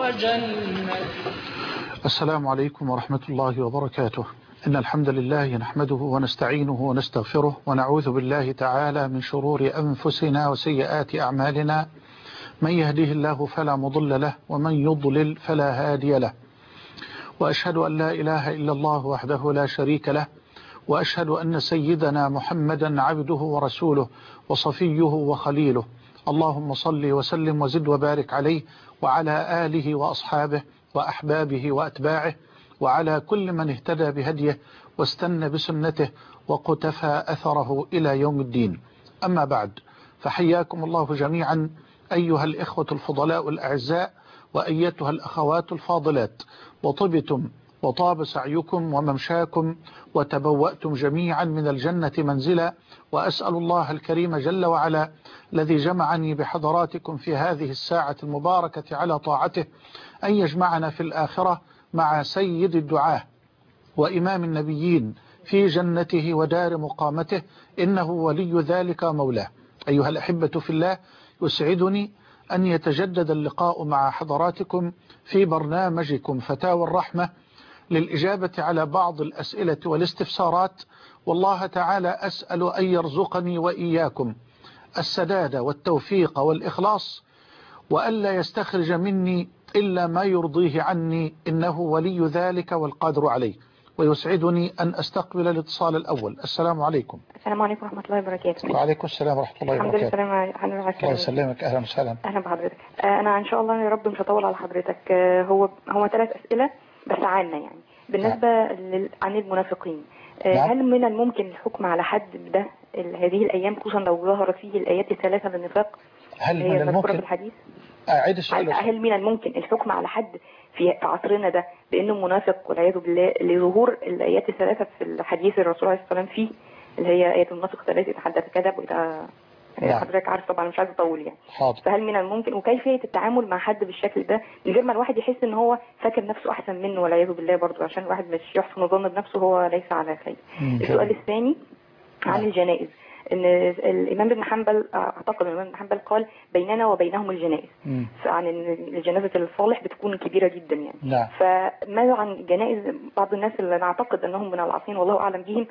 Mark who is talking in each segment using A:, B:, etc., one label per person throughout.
A: وجنة.
B: السلام عليكم ورحمة الله وبركاته. إن الحمد لله نحمده ونستعينه ونستغفره ونعوذ بالله تعالى من شرور أنفسنا وسيئات أعمالنا. من يهده الله فلا مضل له ومن يضلل فلا هادي له، وأشهد أن لا إله إلا الله وحده لا شريك له، وأشهد أن سيدنا محمدا عبده ورسوله وصفيه وخليله. اللهم صل وسلم وزد وبارك عليه وعلى آله وأصحابه وأحبابه وأتباعه وعلى كل من اهتدى بهديه واستنى بسنته وقتفى أثره إلى يوم الدين. أما بعد، فحياكم الله جميعا أيها الإخوة الفضلاء الأعزاء وأيتها الأخوات الفاضلات، وطبتم وطاب سعيكم وممشاكم وتبوأتم جميعا من الجنة منزلا، وأسأل الله الكريم جل وعلا الذي جمعني بحضراتكم في هذه الساعة المباركة على طاعته أن يجمعنا في الآخرة مع سيد الدعاة وإمام النبيين في جنته ودار مقامته، إنه ولي ذلك مولاه. أيها الأحبة في الله، يسعدني أن يتجدد اللقاء مع حضراتكم في برنامجكم فتاوى الرحمة للإجابة على بعض الأسئلة والاستفسارات، والله تعالى أسأل أن يرزقني وإياكم السداد والتوفيق والإخلاص، وألا يستخرج مني إلا ما يرضيه عني، إنه ولي ذلك والقادر عليه. ويسعدني أن أستقبل الاتصال الأول. السلام عليكم.
C: السلام عليكم ورحمة الله وبركاته.
B: وعليكم السلام ورحمة الله وبركاته.
C: الحمد لله.
B: الله يسلمك. أهلا وسهلا.
C: أهلا بحضرتك. أنا إن شاء الله يا رب مش هطول على حضرتك. هو 3 أسئلة بس عنا يعني بالنسبة عن المنافقين. هل من الممكن الحكم على حد ده هذه الأيام، خصوصا لو ظهرت فيه الآيات ال3 للنفاق؟
B: هل من الممكن
C: في الحديث؟
B: أعيد السؤال.
C: هل من الممكن الحكم على حد في عصرنا ده بأنه منافق والعياذ بالله لظهور الآيات ال3 في الحديث الرسول عليه الصلاة والسلام فيه، اللي هي آية المنافق 3 إذا حدث كذب وإذا حضرتك عارف طبعا مش عايز اطول يعني.
B: حاضر.
C: فهل من الممكن وكيفية التعامل مع حد بالشكل ده من غير ما الواحد يحس ان هو فاكر نفسه احسن منه والعياذ بالله، برضه عشان الواحد مش يحسن ظن بنفسه هو ليس على خير. السؤال الثاني عن الجنائز، ان الامام ابن حنبل اعتقد الامام ابن حنبل قال بيننا وبينهم الجنائز، فعن ان الجنازه الصالح بتكون كبيره جدا يعني. فماذا عن جنائز بعض الناس اللي نعتقد انهم من العاصين والله اعلم بهم،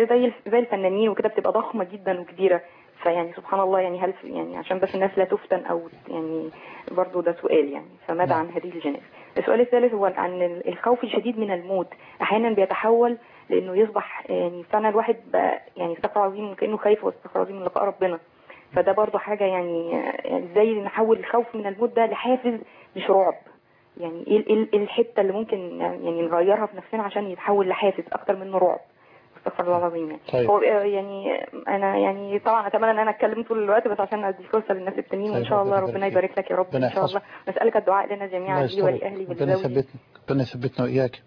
C: زي الفنانين وكده، بتبقى ضخمه جدا وكبيره، فيعني سبحان الله يعني هل يعني عشان بس الناس لا تفتن او يعني برضه ده سؤال يعني. فماذا عن هذه الجنائز؟ السؤال الثالث هو عن الخوف الشديد من الموت، احيانا بيتحول لانه يصبح يعني فعلا الواحد بقى يعني استغفر عظيم كانه خايف واستغفر عظيم من لقاء ربنا. فده برضه حاجه يعني ازاي نحول الخوف من الموت ده لحافز مش رعب؟ يعني ايه الحته اللي ممكن يعني نغيرها في نفسنا عشان يتحول لحافز اكتر منه رعب؟ استغفر الله العظيم يعني.
B: طيب.
C: هو يعني انا يعني طبعا اتمنى ان انا اتكلم طول الوقت، بس عشان ادي فرصه للناس التانيين. وان شاء الله ربنا يبارك لك يا رب. ان شاء الله نسالك الدعاء لنا جميعا لي ولاهلي ولزوجي.
B: ربنا يثبتنا واياك.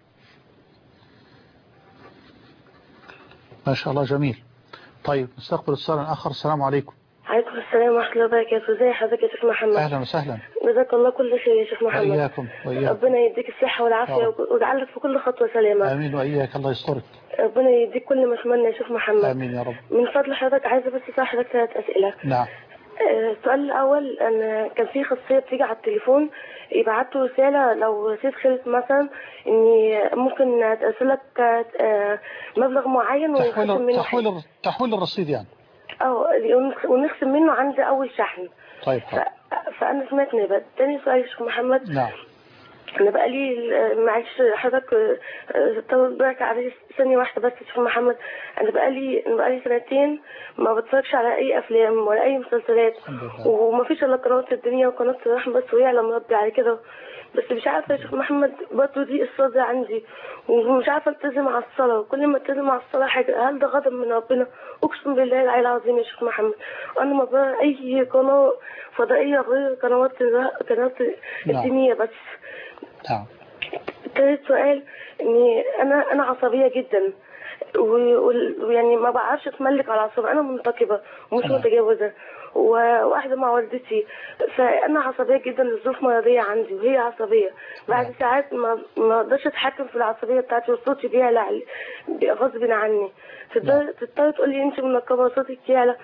B: ما شاء الله جميل. طيب نستقبل اتصال اخر. السلام عليكم.
D: عليكم السلام ورحمة الله وبركاته. ازي حضرتك يا شيخ محمد؟
B: اهلا وسهلا.
D: جزاك الله كل خير يا شيخ محمد.
B: واياكم.
D: ربنا يديك الصحة والعافية ويجعلك في كل خطوة سلامة.
B: امين واياك. الله يسترك.
D: ربنا يديك كل ما اتمنى يا شيخ محمد.
B: امين يا رب.
D: من فضل حضرتك عايزة بس اسال حضرتك 3 أسئلة.
B: نعم.
D: السؤال الأول، أنا كان في خاصية بتيجي على التليفون يبعتوا رسالة لو سيد خلت مثلا إني ممكن أرسلك مبلغ معين ونخصم منه
B: تحويل الرصيد يعني.
D: ونخصم منه عند أول شحن.
B: طيب.
D: فأنا سمعت نبات. تاني سؤال يا شيخ محمد.
B: نعم.
D: أنا بقالي معلش حضرتك طول بالك عليه ثانية واحدة بس يا شيخ محمد. أنا بقالي 2 سنين ما بتفرجش على أي أفلام ولا أي مسلسلات، وما فيش إلا قناة الدنيا وقناة الرحمة بس، ويعلم ربي على كده. بس مش عارفة يا شيخ محمد برضه دي الصلاة عندي، ومش عارفة التزم على الصلاة، وكل ما التزم على الصلاة حاجة. هل ده غضب من ربنا؟ أقسم بالله العلي العظيم يا شيخ محمد. وأنا ما بقى أي قناة فضائية غير قنوات الدينية بس.
B: نعم.
D: تالت سؤال، إني أنا عصبية جدا، ويعني ما بعرفش اتملك على العصبية. أنا منتقبة ومش متجاوزة، وواحدة مع والدتي، فأنا عصبية جدا. الظروف مرضية عندي وهي عصبية. بعد ساعات ما اقدرش اتحكم في العصبية بتاعتي وصوتي بيعلى غصب عني. تضطر تقول لي انت منقبة وصوتك يعلى،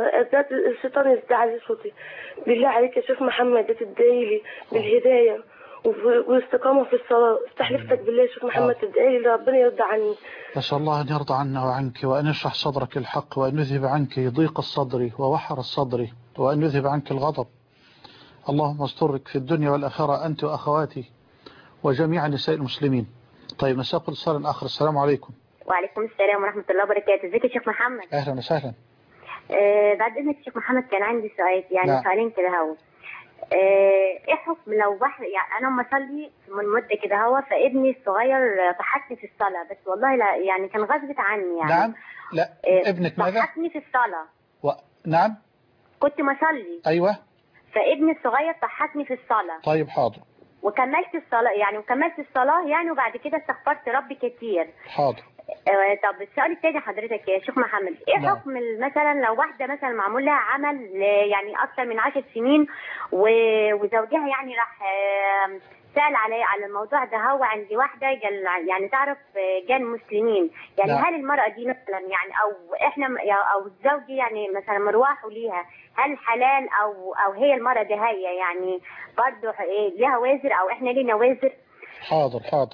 D: الشيطان يزدعل صوتي. بالله عليك يا شيخ محمد تدعي لي بالهداية والاستقامة في الصلاة. استحلفتك بالله يا شيخ محمد تدعي لي ربنا يرضى عني.
B: أسأل الله أن يرضى عنا وعنك، وأن يشرح صدرك الحق، وأن يذهب عنك ضيق الصدر ووحر الصدر، وأن يذهب عنك الغضب. اللهم استرك في الدنيا والآخرة أنت وأخواتي وجميع نساء المسلمين. طيب نساق اتصال آخر. السلام عليكم.
A: وعليكم السلام ورحمة الله وبركاته. ازيك يا شيخ محمد؟
B: أهلا وسهلا.
A: بعد إذنك يا شيخ محمد كان عندي سؤال، يعني
B: نعم.
A: سؤالين كده هو. ايه حكم لو واحد، يعني انا لما اصلي من مده كده هو، فابني الصغير ضحكني في الصلاه، بس والله لا يعني كان غصبت عني يعني.
B: نعم. لا ابنك ماذا؟
A: ضحكني في الصلاه.
B: نعم.
A: كنت مصلي.
B: ايوه.
A: فابني الصغير ضحكني في الصلاه.
B: طيب حاضر.
A: وكملت الصلاه يعني وبعد كده استغفرت ربي كتير.
B: حاضر.
A: طب السؤال الثاني حضرتك يا شيخ محمد، ايه
B: نعم.
A: حكم مثلا لو واحده مثلا معمول لها عمل يعني اكثر من 10 سنين وزوجها يعني راح سأل على الموضوع ده هو عند واحده قال يعني تعرف جان مسلمين، يعني
B: نعم.
A: هل المراه دي مثلا يعني او احنا او الزوج يعني مثلا مرواحه ليها، هل حلال او هي المراه دي هي يعني برضه ليها وازر او احنا لينا وازر؟
B: حاضر حاضر.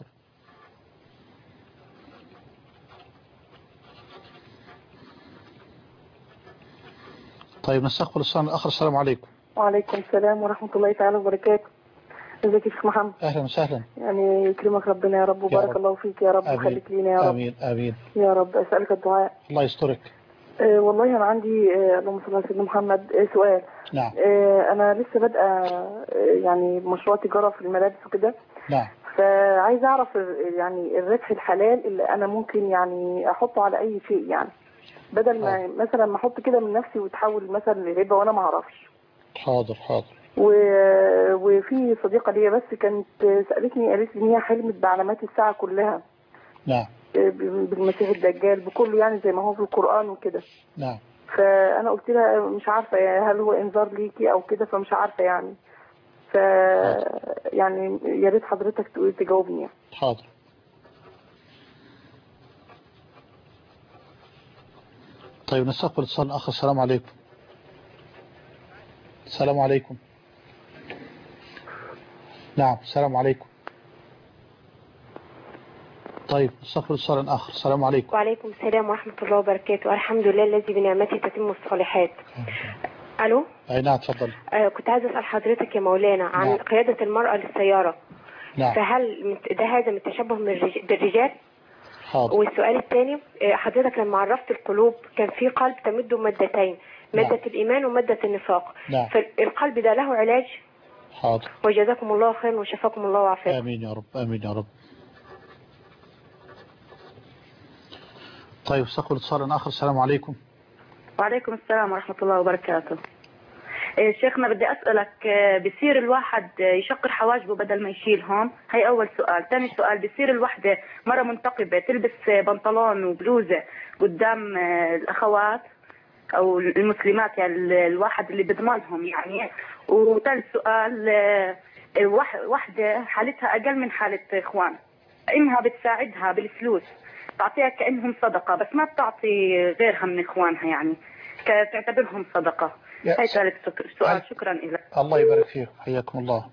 B: طيب نستقبل السؤال الآخر. السلام عليكم.
E: وعليكم السلام ورحمة الله تعالى وبركاته. ازيك يا شيخ محمد؟
B: أهلا وسهلا.
E: يعني يكرمك ربنا يا رب وبارك الله فيك يا رب وخليك لينا يا رب.
B: آمين آمين
E: يا رب. أسألك الدعاء.
B: الله يسترك.
E: والله أنا عندي اللهم صل على سيدنا محمد سؤال.
B: نعم.
E: أنا لسه بادئة يعني مشروع تجارة في الملابس وكده.
B: نعم.
E: فعايزة أعرف يعني الربح الحلال اللي أنا ممكن يعني أحطه على أي شيء، يعني بدل ما مثلا ما أحط كده من نفسي وتحول مثلا لربا وأنا ما أعرفش.
B: حاضر حاضر.
E: وفي صديقة ليا بس كانت سألتني، قالت لي إن هي حلمت بعلامات الساعة كلها.
B: نعم.
E: بالمسيح الدجال بكله يعني زي ما هو في القرآن وكده.
B: نعم.
E: فأنا قلت لها مش عارفة يعني هل هو إنذار ليكي أو كده، فمش عارفة يعني. يعني يا ريت حضرتك تجاوبني يعني.
B: حاضر. طيب نستقبل اتصال آخر. السلام عليكم. السلام عليكم. نعم السلام عليكم. طيب نستقبل اتصال آخر. السلام عليكم.
F: وعليكم السلام ورحمة الله وبركاته. الحمد لله الذي بنعمته تتم الصالحات. ألو.
B: أي نعم تفضل.
F: كنت عايزة أسأل حضرتك يا مولانا عن
B: نعم.
F: قيادة المرأة للسيارة.
B: نعم.
F: فهل هذا من التشبه بالرجال؟
B: حاضر.
F: والسؤال الثاني، حضرتك لما عرفت القلوب كان في قلب تمد مادتين، مادة
B: نعم.
F: الإيمان ومادة النفاق.
B: نعم.
F: فالقلب ده له علاج؟
B: حاضر.
F: وجزاكم الله خير وشفاكم الله وعافاكم.
B: آمين يا رب آمين يا رب. طيب استقبل اتصال آخر. السلام عليكم.
G: وعليكم السلام ورحمة الله وبركاته. شيخنا بدي أسألك، بصير الواحد يشقر حواجبه بدل ما يشيلهم؟ هي أول سؤال. ثاني سؤال، بصير الوحدة مرة منتقبة تلبس بنطلون وبلوزة قدام الأخوات أو المسلمات، يعني الواحد اللي بضمنهم يعني؟ وثالث سؤال، واحدة حالتها أقل من حالة إخوان، إنها بتساعدها بالفلوس، تعطيها كأنهم صدقة، بس ما بتعطي غيرها من إخوانها يعني تعتبرهم صدقة. هاي ثالث سؤال. شكرا لك.
B: الله يبارك فيك. حياكم الله.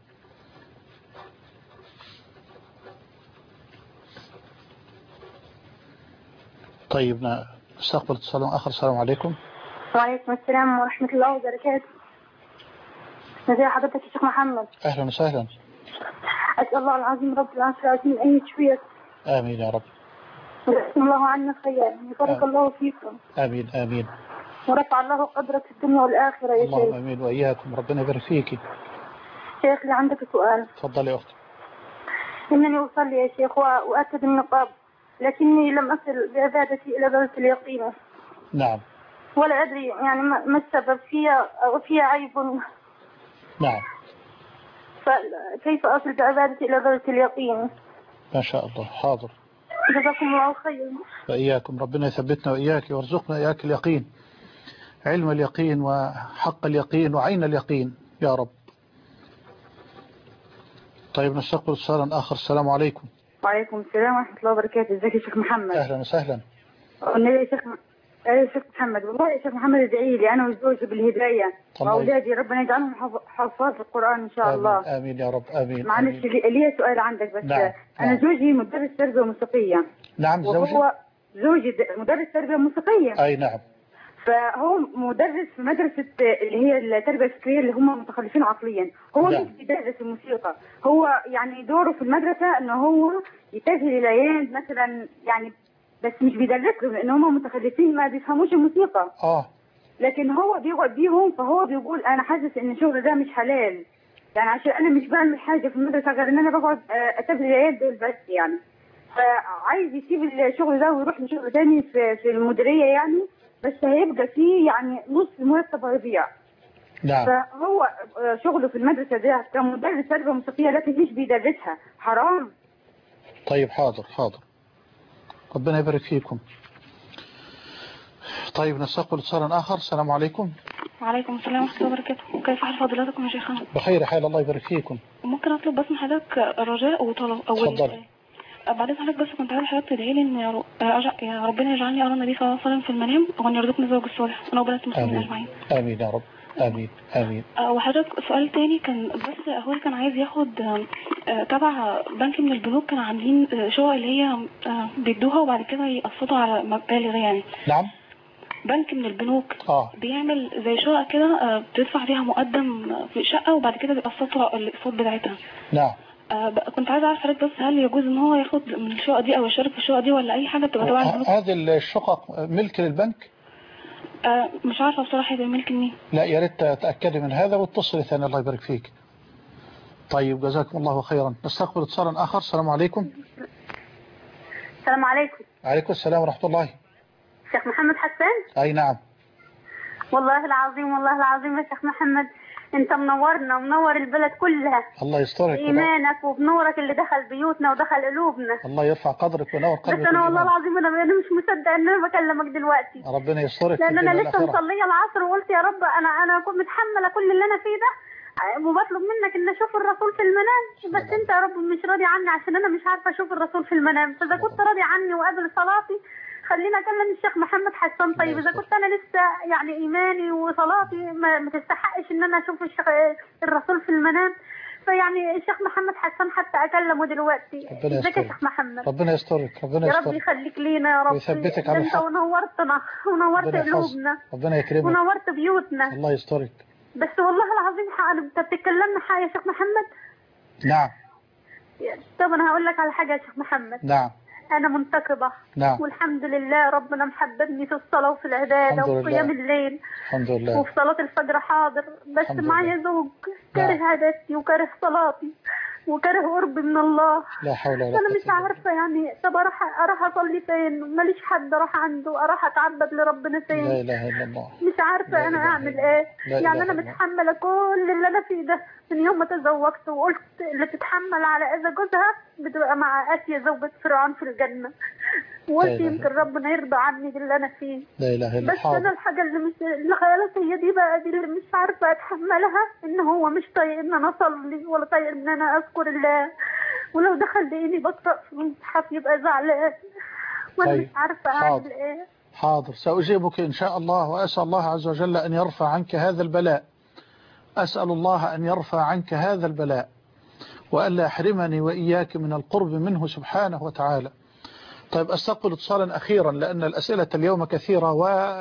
B: طيب نستقبل اتصال آخر. السلام عليكم.
H: وعليكم السلام ورحمة الله وبركاته. ازي حضرتك يا شيخ محمد؟
B: أهلا وسهلا.
H: أسأل الله العظيم رب العرش العظيم أن يشفيك.
B: آمين يا رب.
H: ورحم الله عنا خير، وبارك الله فيكم.
B: آمين آمين.
H: ورفع الله قدرك في الدنيا والآخرة يا شيخ.
B: اللهم آمين وإياكم. ربنا يبارك فيكي.
H: شيخ لي عندك سؤال.
B: تفضلي يا أختي.
H: إنني أصلي يا شيخ وأؤكد النقاب، لكني لم أصل بعبادتي إلى درجة اليقين.
B: نعم.
H: ولا أدري يعني ما السبب فيها عيب.
B: نعم.
H: فكيف أصل بعبادتي إلى درجة اليقين؟
B: ما شاء الله. حاضر.
H: جزاكم الله خير.
B: وإياكم. ربنا يثبتنا وإياك ويرزقنا إياك اليقين، علم اليقين وحق اليقين وعين اليقين يا رب. طيب نستقبل اتصالا آخر. السلام عليكم.
G: وعليكم السلام ورحمة الله وبركاته. ازيك يا شيخ محمد؟
B: أهلا وسهلا.
G: يا شيخ محمد، والله يا شيخ محمد ادعي لي أنا وزوجي بالهداية وأولادي، ربنا يجعلهم
I: حفاظ القرآن إن شاء
B: آمين.
I: الله.
B: آمين يا رب. آمين.
I: معلش لي سؤال عندك بس.
B: نعم.
I: أنا زوجي مدرس تربية موسيقية.
B: نعم زوجي؟
I: وهو زوجي مدرس تربية موسيقية.
B: أي نعم.
I: فهو مدرس في مدرسة اللي هي التربية الفكرية اللي هم متخلفين عقليا. هو
B: نعم.
I: مش بيدرس الموسيقى، هو يعني دوره في المدرسة إنه هو يتجه للعيال مثلا يعني، بس مش بيدرسهم لأن هم متخلفين ما بيفهموش الموسيقى. لكن هو بيقعد بيهم، فهو بيقول أنا حاسس إن الشغل ده مش حلال يعني، عشان أنا مش بعمل حاجة في المدرسة غير إن أنا بقعد أتابع العيال دول بس يعني. فعايز يسيب الشغل ده ويروح لشغل تاني في المديرية يعني، بس هيبقى فيه يعني نص مرتب هيضيع.
B: نعم.
I: فهو شغله في المدرسة ده كمدرس تربية موسيقية لكن مش بيدرسها، حرام.
B: طيب حاضر حاضر، ربنا يبارك فيكم. طيب نستقبل اتصالا آخر. السلام عليكم.
J: وعليكم السلام ورحمة الله وبركاته. كيف حال فضيلتكم يا شيخنا؟
B: بخير حال، الله يبارك فيكم.
J: ممكن أطلب بس من حضرتك رجاء وطلب أول؟
B: تفضل.
J: بعدين حضرتك بس كنت عايز حضرتك تدعي لي إن يا ربنا يجعلني أرى النبي صلى الله عليه وسلم في المنام وأن يرزقني الزوج الصالح أنا وبنات المسلمين أجمعين.
B: آمين يا رب. آمين آمين.
J: وحضرتك سؤال تاني كان بس هو كان عايز ياخد تبع بنك من البنوك، كانوا عاملين شقق اللي هي بيدوها وبعد كده يقسطوا على مبالغ يعني.
B: نعم.
J: بنك من البنوك بيعمل زي شقق كده بتدفع فيها مقدم في شقة وبعد كده بيقسطوا الاقساط بتاعتها.
B: نعم.
J: كنت عايز اعرف حضرتك بس هل يجوز ان هو ياخد من الشقة دي او يشارك في الشقة دي ولا اي حاجة تبقى تبع البنوك؟
B: هذه الشقق ملك للبنك؟
J: مش عارفة بصراحة يبقى ملك مين.
B: لا يا ريت تأكدي من هذا واتصلي ثاني. الله يبارك فيك. طيب جزاكم الله خيرا. نستقبل اتصالا آخر. السلام عليكم.
A: السلام عليكم.
B: عليكم السلام ورحمة الله.
A: شيخ محمد حسان.
B: أي نعم.
A: والله العظيم والله العظيم يا شيخ محمد انت منورنا ومنور البلد كلها.
B: الله يسترك
A: ايمانك وبنورك اللي دخل بيوتنا ودخل قلوبنا.
B: الله يرفع قدرك وينور قلبك.
A: بس انا والله العظيم انا مش مصدق ان انا بكلمك دلوقتي.
B: ربنا يسترك.
A: لان انا لسه مصليه العصر وقلت يا رب انا كنت متحمله كل اللي انا فيه ده وبطلب منك ان اشوف الرسول في المنام، بس انت يا رب مش راضي عني عشان انا مش عارفه اشوف الرسول في المنام. فاذا كنت راضي عني وقبل صلاتي خلينا اكلم الشيخ محمد حسان. طيب اذا كنت انا لسه يعني ايماني وصلاتي ما تستحقش ان انا اشوف الرسول في المنام، فيعني الشيخ محمد حسان حتى اكلمه دلوقتي. ازيك يا شيخ محمد؟
B: ربنا يسترك. ربنا
A: يسترك يا رب يخليك لينا يا رب
B: ويثبتك على الحق.
A: انت ونورتنا ونورت قلوبنا.
B: ربنا يكرمك
A: ونورت بيوتنا.
B: الله يسترك.
A: بس والله العظيم انت بتتكلمنا حاجه يا شيخ محمد.
B: نعم.
A: طب انا هقول لك على حاجه يا شيخ محمد.
B: نعم.
A: أنا منتقبة.
B: نعم.
A: والحمد لله ربنا محببني في الصلاة وفي العبادة وفي قيام الليل.
B: الحمد لله.
A: وفي صلاة الفجر حاضر، بس معايا زوج كاره عادتي وكاره صلاتي وكاره قربي من الله.
B: لا حول ولا قوة.
A: أنا مش عارفة يعني طب أروح أصلي فين؟ ماليش حد أروح عنده، أروح أتعبد لربنا فين؟
B: لا إله إلا الله.
A: مش عارفة أنا أعمل إيه. يعني أنا متحملة كل اللي أنا فيه ده من يوم ما تزوجت، وقلت اللي تتحمل على إذا جوزها بتبقى مع آسيا زوجة فرعون في الجنة، وقلت يمكن ربنا يرضى عني باللي أنا فيه.
B: لا إله إلا
A: بس أنا الحاجة اللي خيالت هي دي بقى، دي اللي مش عارفة أتحملها، إن هو مش طايق إن أنا أصلي ولا طايق إن أنا أذكر الله، ولو دخل لإني بقرأ في المصحف يبقى زعلان، وأنا مش عارفة أعمل إيه.
B: حاضر سأجيبك إن شاء الله، وأسأل الله عز وجل أن يرفع عنك هذا البلاء. أسأل الله أن يرفع عنك هذا البلاء وألا يحرمني وإياك من القرب منه سبحانه وتعالى. طيب أستقبل اتصالا أخيرا لأن الأسئلة اليوم كثيرة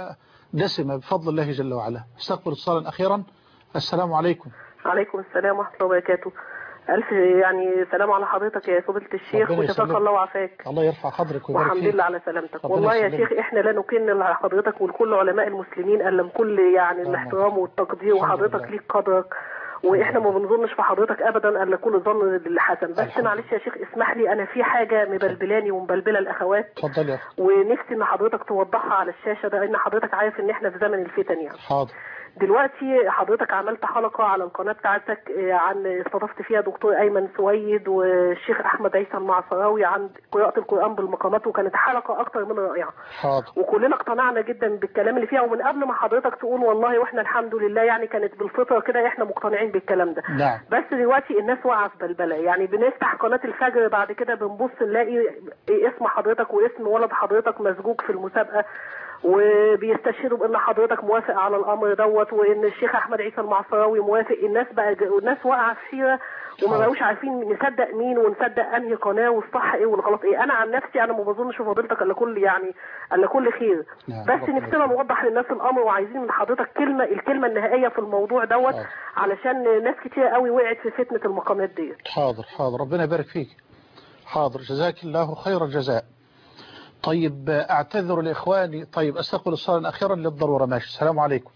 B: ودسمة بفضل الله جل وعلا. أستقبل اتصالا أخيرا. السلام عليكم.
K: عليكم السلام ورحمة الله وبركاته. ألف يعني سلام على حضرتك يا فضيلة الشيخ، وشفاك الله وعافاك.
B: الله يرفع قدرك ويبارك فيك.
K: والحمد لله على سلامتك. والله يا شيخ احنا لا نكن على حضرتك ولكل علماء المسلمين الا بكل يعني الاحترام والتقدير، وحضرتك ليك قدرك، واحنا ما بنظنش في حضرتك ابدا الا كل ظن بالحسن. بس معلش يا شيخ اسمح لي، انا في حاجه مبلبلاني ومبلبله الاخوات.
B: اتفضل يا اخي.
K: ونفسي ان حضرتك توضحها على الشاشه، ده ان حضرتك عارف ان احنا في زمن الفتن يعني.
B: حاضر.
K: دلوقتي حضرتك عملت حلقة على القناة بتاعتك عن استضفت فيها دكتور أيمن سويد والشيخ أحمد عيسى المعصراوي عن قراءة القرآن بالمقامات، وكانت حلقة أكتر من رائعة.
B: حاضر.
K: وكلنا اقتنعنا جدا بالكلام اللي فيها، ومن قبل ما حضرتك تقول والله واحنا الحمد لله يعني كانت بالفطرة كده احنا مقتنعين بالكلام ده.
B: نعم.
K: بس دلوقتي الناس واقعة في بلبلة، يعني بنفتح قناة الفجر بعد كده بنبص نلاقي اسم حضرتك واسم ولد حضرتك مسجوج في المسابقة، وبيستشهدوا بان حضرتك موافق على الامر دوت، وان الشيخ احمد عيسى المعصراوي موافق. الناس واقعه في حيره وما بقوش عارفين نصدق مين ونصدق انهي قناه والصح ايه والغلط ايه. انا عن نفسي انا ما بظنش في فضيلتك الا كل خير، بس نفسنا نوضح للناس الامر، وعايزين من حضرتك الكلمه النهائيه في الموضوع دوت، علشان ناس كتير قوي وقعت في فتنه المقامات ديت.
B: حاضر ربنا يبارك فيك. حاضر، جزاك الله خير الجزاء. طيب اعتذر لاخواني. طيب استقبل اتصالا اخيرا للضروره. ماشي. السلام عليكم.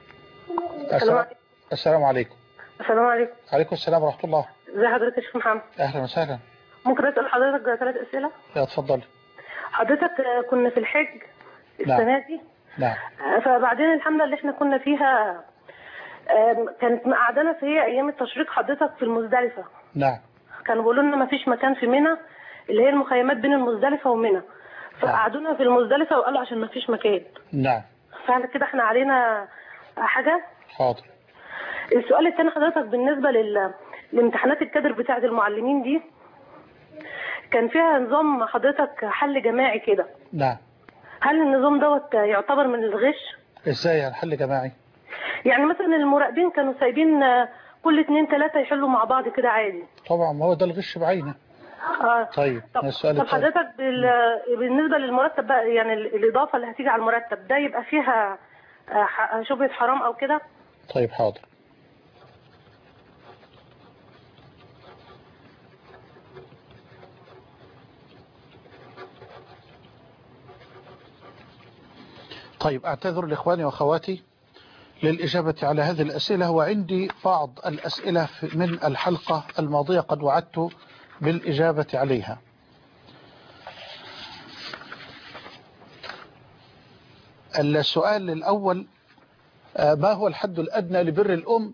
B: السلام عليكم.
D: السلام عليكم.
B: عليكم السلام ورحمه الله.
D: ازي حضرتك يا شيخ محمد؟
B: اهلا وسهلا.
D: ممكن اسال حضرتك 3 اسئله؟
B: يا اتفضل.
D: حضرتك كنا في الحج السنه دي.
B: نعم.
D: فبعدين الحمله اللي احنا كنا فيها كانت قعدنا في ايام التشريق حضرتك في المزدلفه.
B: نعم.
D: كانوا بيقولوا لنا ما فيش مكان في منى، اللي هي المخيمات بين المزدلفه ومنى، فقعدونا في المزدلفه وقالوا عشان ما فيش مكان.
B: نعم.
D: فعلا كده احنا علينا حاجه.
B: حاضر.
D: السؤال الثاني حضرتك بالنسبه لامتحانات الكادر بتاعه المعلمين دي، كان فيها نظام حضرتك حل جماعي كده.
B: نعم.
D: هل النظام دوت يعتبر من الغش؟
B: ازاي يعني حل جماعي؟
D: يعني مثلا المراقبين كانوا سايبين كل 2 3 يحلوا مع بعض كده عادي.
B: طبعا ما هو ده الغش بعينه. طيب السؤال
D: طب حضرتك بالنسبه للمرتب بقى، يعني الاضافه اللي هتيجي على المرتب ده يبقى فيها شبهه حرام او كده؟
B: طيب حاضر. طيب اعتذر لاخواني واخواتي للإجابة على هذه الأسئلة، وعندي بعض الأسئلة من الحلقة الماضية قد وعدت بالإجابة عليها. السؤال الأول: ما هو الحد الأدنى لبر الأم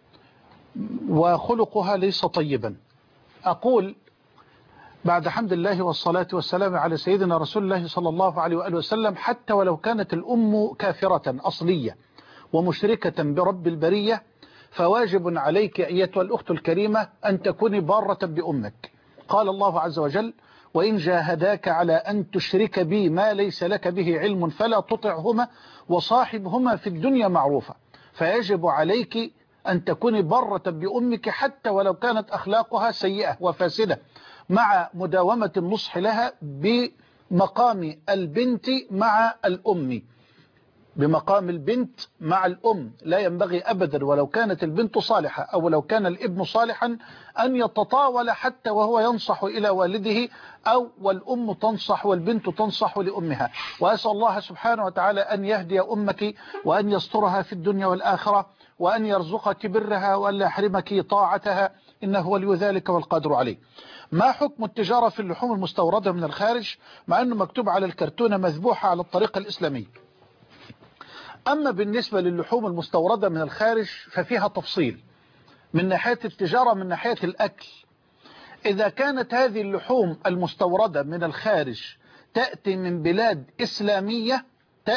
B: وخلقها ليس طيبا؟ أقول بعد حمد الله والصلاة والسلام على سيدنا رسول الله صلى الله عليه وآله وسلم، حتى ولو كانت الأم كافرة أصلية ومشركة برب البرية، فواجب عليك أيتها الأخت الكريمة أن تكوني بارة بأمك. قال الله عز وجل: وإن جاهداك على أن تشرك بي ما ليس لك به علم فلا تطعهما وصاحبهما في الدنيا معروفا. فيجب عليك أن تكوني بارة بأمك حتى ولو كانت أخلاقها سيئة وفاسدة، مع مداومة النصح لها بمقام البنت مع الأم. بمقام البنت مع الأم لا ينبغي أبدا، ولو كانت البنت صالحة أو لو كان الابن صالحا، أن يتطاول حتى وهو ينصح إلى والده، أو والأم تنصح والبنت تنصح لأمها. وأسأل الله سبحانه وتعالى أن يهدي أمك وأن يسترها في الدنيا والآخرة، وأن يرزقك برها وأن لا يحرمك طاعتها، إنه ولي ذلك والقادر عليه. ما حكم التجارة في اللحوم المستوردة من الخارج مع أنه مكتوب على الكرتونة مذبوحة على الطريقة الإسلامية؟ أما بالنسبة للحوم المستوردة من الخارج ففيها تفصيل من ناحية التجارة من ناحية الأكل. إذا كانت هذه اللحوم المستوردة من الخارج تأتي من بلاد إسلامية،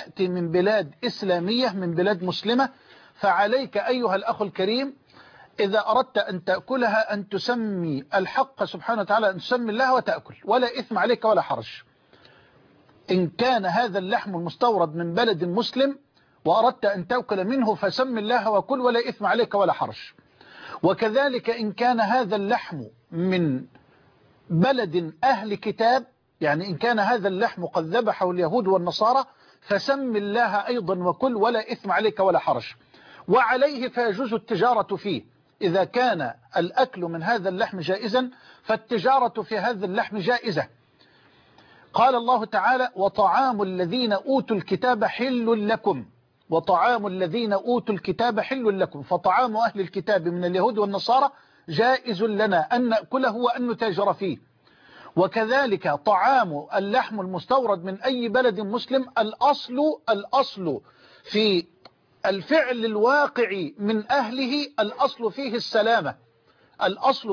B: من بلاد مسلمة، فعليك أيها الأخ الكريم إذا أردت أن تأكلها أن تسمي الحق سبحانه وتعالى، أن تسمي الله وتأكل، ولا إثم عليك ولا حرج. إن كان هذا اللحم المستورد من بلد مسلم وأردت أن تأكل منه فسم الله وكل، ولا إثم عليك ولا حرج. وكذلك إن كان هذا اللحم من بلد أهل كتاب، يعني إن كان هذا اللحم قد ذبحه اليهود والنصارى، فسم الله أيضا وكل، ولا إثم عليك ولا حرج. وعليه فيجوز التجارة فيه. إذا كان الأكل من هذا اللحم جائزا فالتجارة في هذا اللحم جائزة. قال الله تعالى: وطعام الذين أوتوا الكتاب حل لكم، وطعام الذين أوتوا الكتاب حل لكم، فطعام أهل الكتاب من اليهود والنصارى جائز لنا أن نأكله وأن نتاجر فيه. وكذلك طعام اللحم المستورد من أي بلد مسلم، الأصل في الفعل الواقع من أهله، الأصل فيه السلامة، الأصل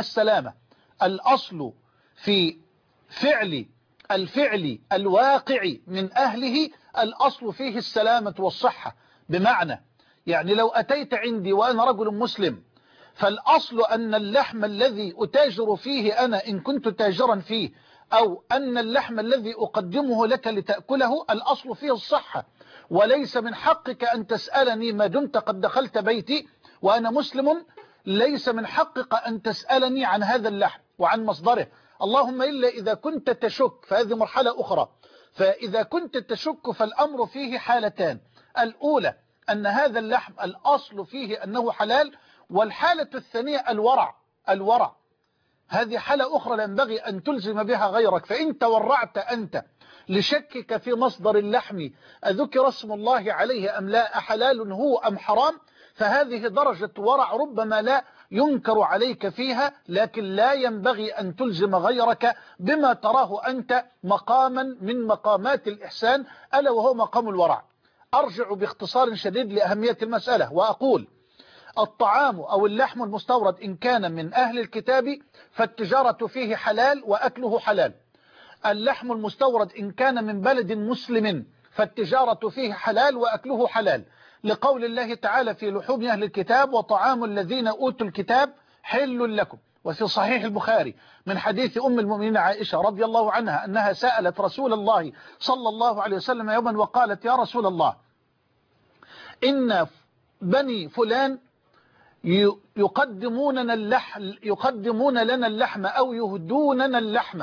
B: في الفعل الواقع من أهله، الأصل فيه السلامة والصحة. بمعنى يعني لو أتيت عندي وأنا رجل مسلم، فالأصل أن اللحم الذي أتاجر فيه أنا إن كنت تاجرا فيه، أو أن اللحم الذي أقدمه لك لتأكله، الأصل فيه الصحة. وليس من حقك أن تسألني ما دمت قد دخلت بيتي وأنا مسلم، ليس من حقك أن تسألني عن هذا اللحم وعن مصدره، اللهم إلا إذا كنت تشك، فهذه مرحلة أخرى. فإذا كنت تشك فالأمر فيه حالتان: الأولى أن هذا اللحم الأصل فيه أنه حلال، والحالة الثانية الورع. هذه حالة أخرى لا ينبغي أن تلزم بها غيرك. فإن تورعت أنت لشكك في مصدر اللحم أذكر اسم الله عليه أم لا، أحلال هو أم حرام، فهذه درجة ورع ربما لا ينكر عليك فيها، لكن لا ينبغي أن تلزم غيرك بما تراه أنت مقاما من مقامات الإحسان، ألا وهو مقام الورع. أرجع باختصار شديد لأهمية المسألة وأقول: الطعام أو اللحم المستورد إن كان من أهل الكتاب فالتجارة فيه حلال وأكله حلال. اللحم المستورد إن كان من بلد مسلم فالتجارة فيه حلال وأكله حلال، لقول الله تعالى في لحوم أهل الكتاب: وطعام الذين أوتوا الكتاب حل لكم. وفي صحيح البخاري من حديث أم المؤمنين عائشة رضي الله عنها أنها سألت رسول الله صلى الله عليه وسلم يوما وقالت: يا رسول الله، إن بني فلان يقدمون لنا اللحم أو يهدوننا اللحم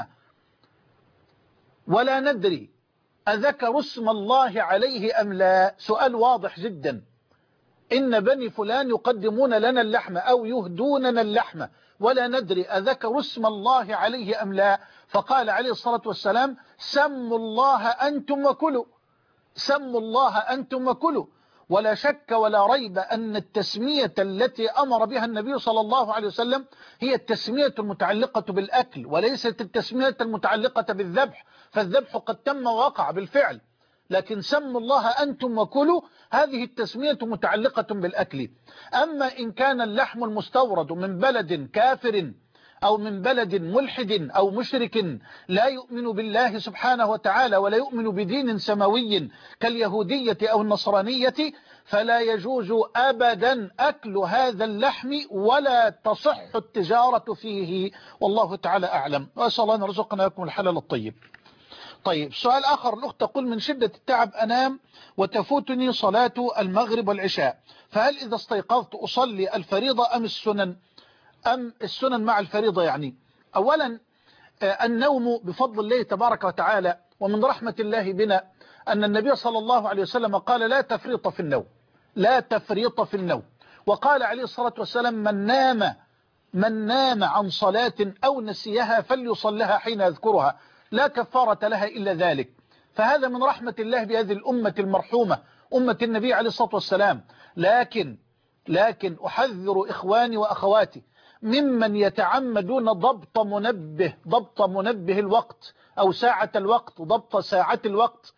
B: ولا ندري أذكر اسم الله عليه أم لا. سؤال واضح جدا: إن بني فلان يقدمون لنا اللحم أو يهدوننا اللحم ولا ندري أذكر اسم الله عليه أم لا. فقال عليه الصلاة والسلام: سموا الله أنتم وكلوا، سموا الله أنتم وكلوا. ولا شك ولا ريب أن التسمية التي أمر بها النبي صلى الله عليه وسلم هي التسمية المتعلقة بالأكل، وليست التسمية المتعلقة بالذبح، فالذبح قد تم ووقع بالفعل، لكن سموا الله أنتم وكلوا هذه التسمية متعلقة بالأكل. أما إن كان اللحم المستورد من بلد كافر أو من بلد ملحد أو مشرك لا يؤمن بالله سبحانه وتعالى ولا يؤمن بدين سماوي كاليهودية أو النصرانية، فلا يجوز أبدا أكل هذا اللحم ولا تصح التجارة فيه، والله تعالى أعلم، وأسأل الله أن يرزقنا لكم الحلال الطيب. طيب، سؤال آخر. الأخت تقول: من شدة التعب أنام وتفوتني صلاة المغرب والعشاء، فهل إذا استيقظت أصلي الفريضة أم السنن مع الفريضة؟ يعني أولا النوم بفضل الله تبارك وتعالى ومن رحمة الله بنا أن النبي صلى الله عليه وسلم قال: لا تفريط في النوم، لا تفريط في النوم. وقال عليه الصلاة والسلام: من نام عن صلاة أو نسيها فليصلها حين يذكرها، لا كفارة لها إلا ذلك. فهذا من رحمة الله بهذه الأمة المرحومة، أمة النبي عليه الصلاة والسلام. لكن أحذر إخواني وأخواتي ممن يتعمدون ضبط منبه الوقت أو ساعة الوقت، ضبط ساعة الوقت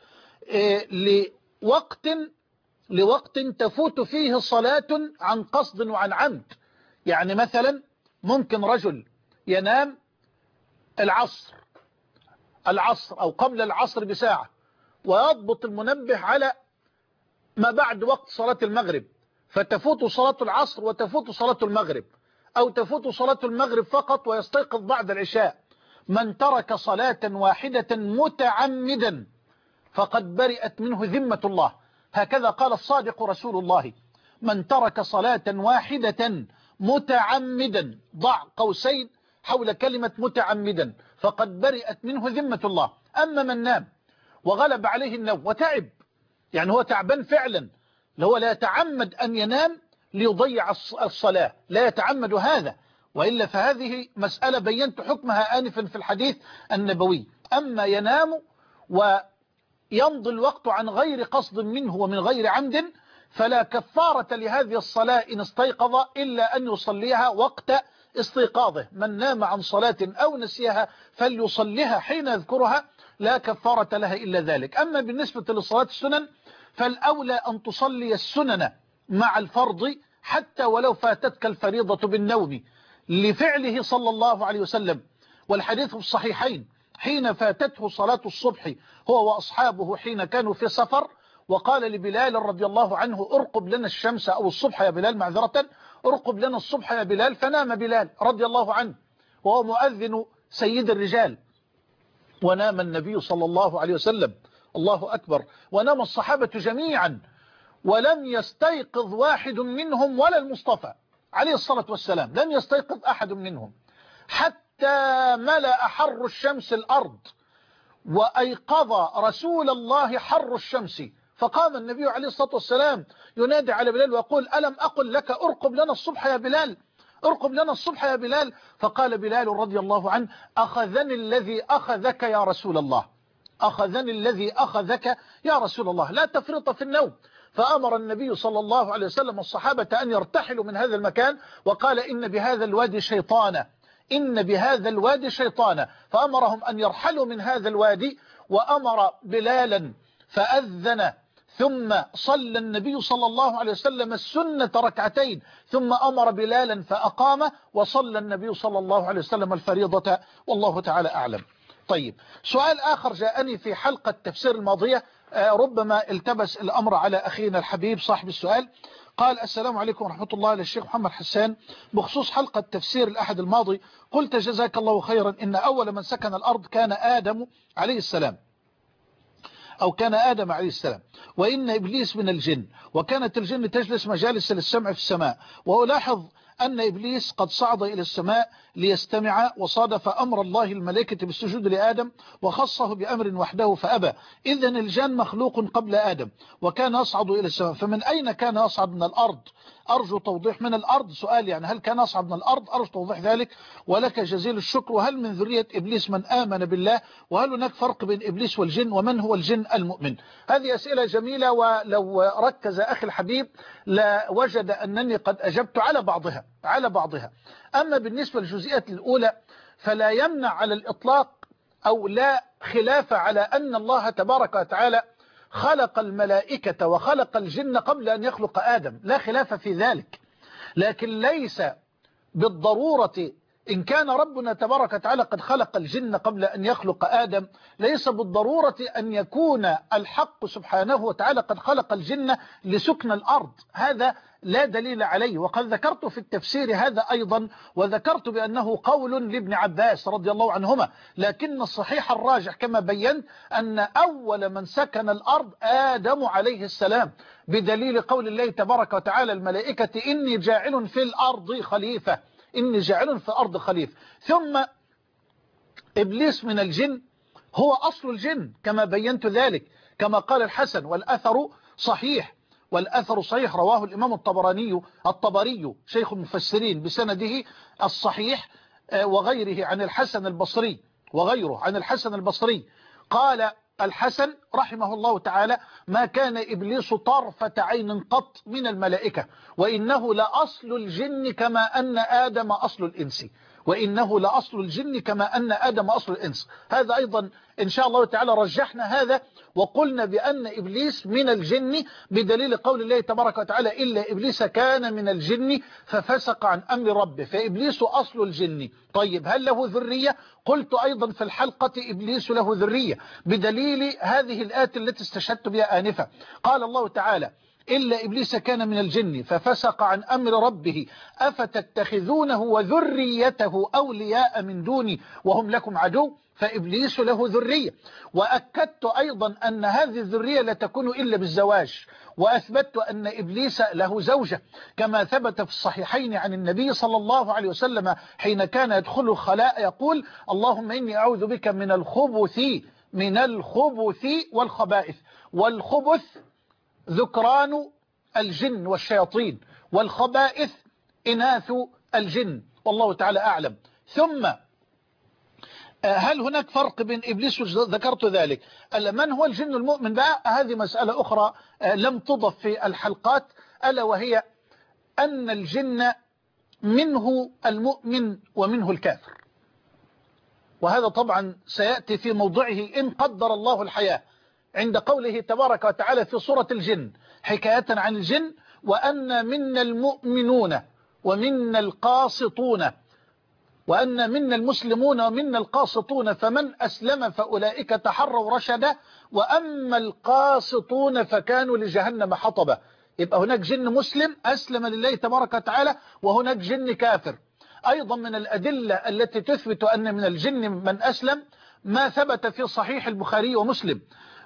B: لوقت تفوت فيه صلاة عن قصد وعن عمد. يعني مثلا ممكن رجل ينام العصر أو قبل العصر بساعة ويضبط المنبه على ما بعد وقت صلاة المغرب، فتفوت صلاة العصر وتفوت صلاة المغرب، أو تفوت صلاة المغرب فقط ويستيقظ بعد العشاء. من ترك صلاة واحدة متعمدا فقد برئت منه ذمة الله، هكذا قال الصادق رسول الله: من ترك صلاة واحدة متعمدا، ضع قوسين حول كلمة متعمدا، فقد برئت منه ذمة الله. أما من نام وغلب عليه النوم وتعب، يعني هو تعبان فعلا، هو لا يتعمد أن ينام ليضيع الصلاة، لا يتعمد هذا، وإلا فهذه مسألة بينت حكمها آنفا في الحديث النبوي. أما ينام ويمضي الوقت عن غير قصد منه ومن غير عمد فلا كفارة لهذه الصلاة إن استيقظ إلا أن يصليها وقت استيقاظه. من نام عن صلاة أو نسيها فليصليها حين يذكرها، لا كفارة لها إلا ذلك. أما بالنسبة للصلاة السنن فالأولى أن تصلي السنن مع الفرض حتى ولو فاتتك الفريضة بالنوم، لفعله صلى الله عليه وسلم، والحديث في الصحيحين حين فاتته صلاة الصبح هو وأصحابه حين كانوا في سفر، وقال لبلال رضي الله عنه: ارقب لنا الشمس أو الصبح يا بلال، معذرة، ارقب لنا الصبح يا بلال. فنام بلال رضي الله عنه وهو مؤذن سيد الرجال، ونام النبي صلى الله عليه وسلم. الله أكبر. ونام الصحابة جميعا ولم يستيقظ واحد منهم ولا المصطفى عليه الصلاة والسلام، لم يستيقظ أحد منهم حتى ملأ حر الشمس الأرض وأيقظ رسول الله حر الشمس. فقام النبي عليه الصلاة والسلام ينادي على بلال ويقول: ألم أقل لك أرقب لنا الصبح يا بلال، أرقب لنا الصبح يا بلال. فقال بلال رضي الله عنه: أخذني الذي أخذك يا رسول الله، أخذني الذي أخذك يا رسول الله، لا تفرط في النوم. فأمر النبي صلى الله عليه وسلم الصحابة أن يرتحلوا من هذا المكان، وقال: إن بهذا الوادي شيطانا، إن بهذا الوادي شيطانا. فأمرهم أن يرحلوا من هذا الوادي، وأمر بلالا فأذن، ثم صلى النبي صلى الله عليه وسلم السنة ركعتين، ثم أمر بلالا فأقام، وصلى النبي صلى الله عليه وسلم الفريضة، والله تعالى أعلم. طيب، سؤال آخر جاءني في حلقة تفسير الماضية، ربما التبس الأمر على أخينا الحبيب صاحب السؤال. قال: السلام عليكم ورحمة الله، للشيخ محمد حسان، بخصوص حلقة تفسير الأحد الماضي قلت جزاك الله خيرا إن أول من سكن الأرض كان آدم عليه السلام، أو كان آدم عليه السلام، وإن إبليس من الجن، وكانت الجن تجلس مجالس للسمع في السماء، وألاحظ أن إبليس قد صعد إلى السماء ليستمع، وصادف أمر الله الملائكة بالسجود لآدم وخصه بأمر وحده فأبى. إذن الجن مخلوق قبل آدم وكان يصعد إلى السماء، فمن أين كان يصعد؟ من الأرض. أرجو توضيح. من الأرض، سؤال يعني هل كان يصعد من الأرض؟ أرجو توضيح ذلك، ولك جزيل الشكر. وهل من ذرية إبليس من آمن بالله؟ وهل هناك فرق بين إبليس والجن؟ ومن هو الجن المؤمن؟ هذه أسئلة جميلة، ولو ركز أخي الحبيب لوجد أنني قد أجبت على بعضها. أما بالنسبة للجزئيات الأولى فلا يمنع على الإطلاق أو لا خلاف على أن الله تبارك وتعالى خلق الملائكة وخلق الجن قبل أن يخلق آدم، لا خلاف في ذلك. لكن ليس بالضرورة إن كان ربنا تبارك وتعالى قد خلق الجن قبل أن يخلق آدم، ليس بالضرورة أن يكون الحق سبحانه وتعالى قد خلق الجن لسكن الأرض، هذا لا دليل عليه. وقد ذكرت في التفسير هذا أيضا، وذكرت بأنه قول لابن عباس رضي الله عنهما، لكن الصحيح الراجح كما بينت أن أول من سكن الأرض آدم عليه السلام، بدليل قول الله تبارك وتعالى الملائكة: إني جاعل في الأرض خليفة، إني جاعل في الأرض خليفة. ثم إبليس من الجن، هو أصل الجن كما بينت ذلك، كما قال الحسن، والأثر صحيح، والأثر صحيح رواه الإمام الطبري شيخ المفسرين بسنده الصحيح وغيره عن الحسن البصري، وغيره عن الحسن البصري قال الحسن رحمه الله تعالى: ما كان إبليس طرفة عين قط من الملائكة، وإنه لأصل الجن كما أن آدم أصل الإنس، وإنه لأصل الجن كما أن آدم أصل الإنس. هذا أيضا إن شاء الله تعالى رجحنا هذا، وقلنا بأن إبليس من الجن بدليل قول الله تبارك وتعالى: إلا إبليس كان من الجن ففسق عن أمر ربه، فإبليس أصل الجن. طيب، هل له ذرية؟ قلت أيضا في الحلقة: إبليس له ذرية بدليل هذه الآية التي استشهدت بها آنفا. قال الله تعالى: إلا إبليس كان من الجن ففسق عن أمر ربه أفتتخذونه وذريته أولياء من دوني وهم لكم عدو، فإبليس له ذرية. وأكدت أيضا أن هذه الذرية لا تكون إلا بالزواج، وأثبتت أن إبليس له زوجة كما ثبت في الصحيحين عن النبي صلى الله عليه وسلم حين كان يدخل الخلاء يقول: اللهم إني أعوذ بك من الخبث والخبائث. والخبث ذكران الجن والشياطين، والخبائث إناث الجن، والله تعالى أعلم. ثم هل هناك فرق بين إبليس؟ ذكرت ذلك. من هو الجن المؤمن بقى؟ هذه مسألة أخرى لم تضف في الحلقات، ألا وهي أن الجن منه المؤمن ومنه الكافر، وهذا طبعا سيأتي في موضعه إن قدر الله الحياة، عند قوله تبارك وتعالى في سورة الجن حكاية عن الجن: وأن منا المؤمنون ومنا القاسطون، وأن منا المسلمون ومنا القاسطون، فمن أسلم فأولئك تحروا رشدا، وأما القاسطون فكانوا لجهنم حطبا. يبقى هناك جن مسلم أسلم لله تبارك وتعالى، وهناك جن كافر. أيضا من الأدلة التي تثبت أن من الجن من أسلم ما ثبت في صحيح البخاري ومسلم،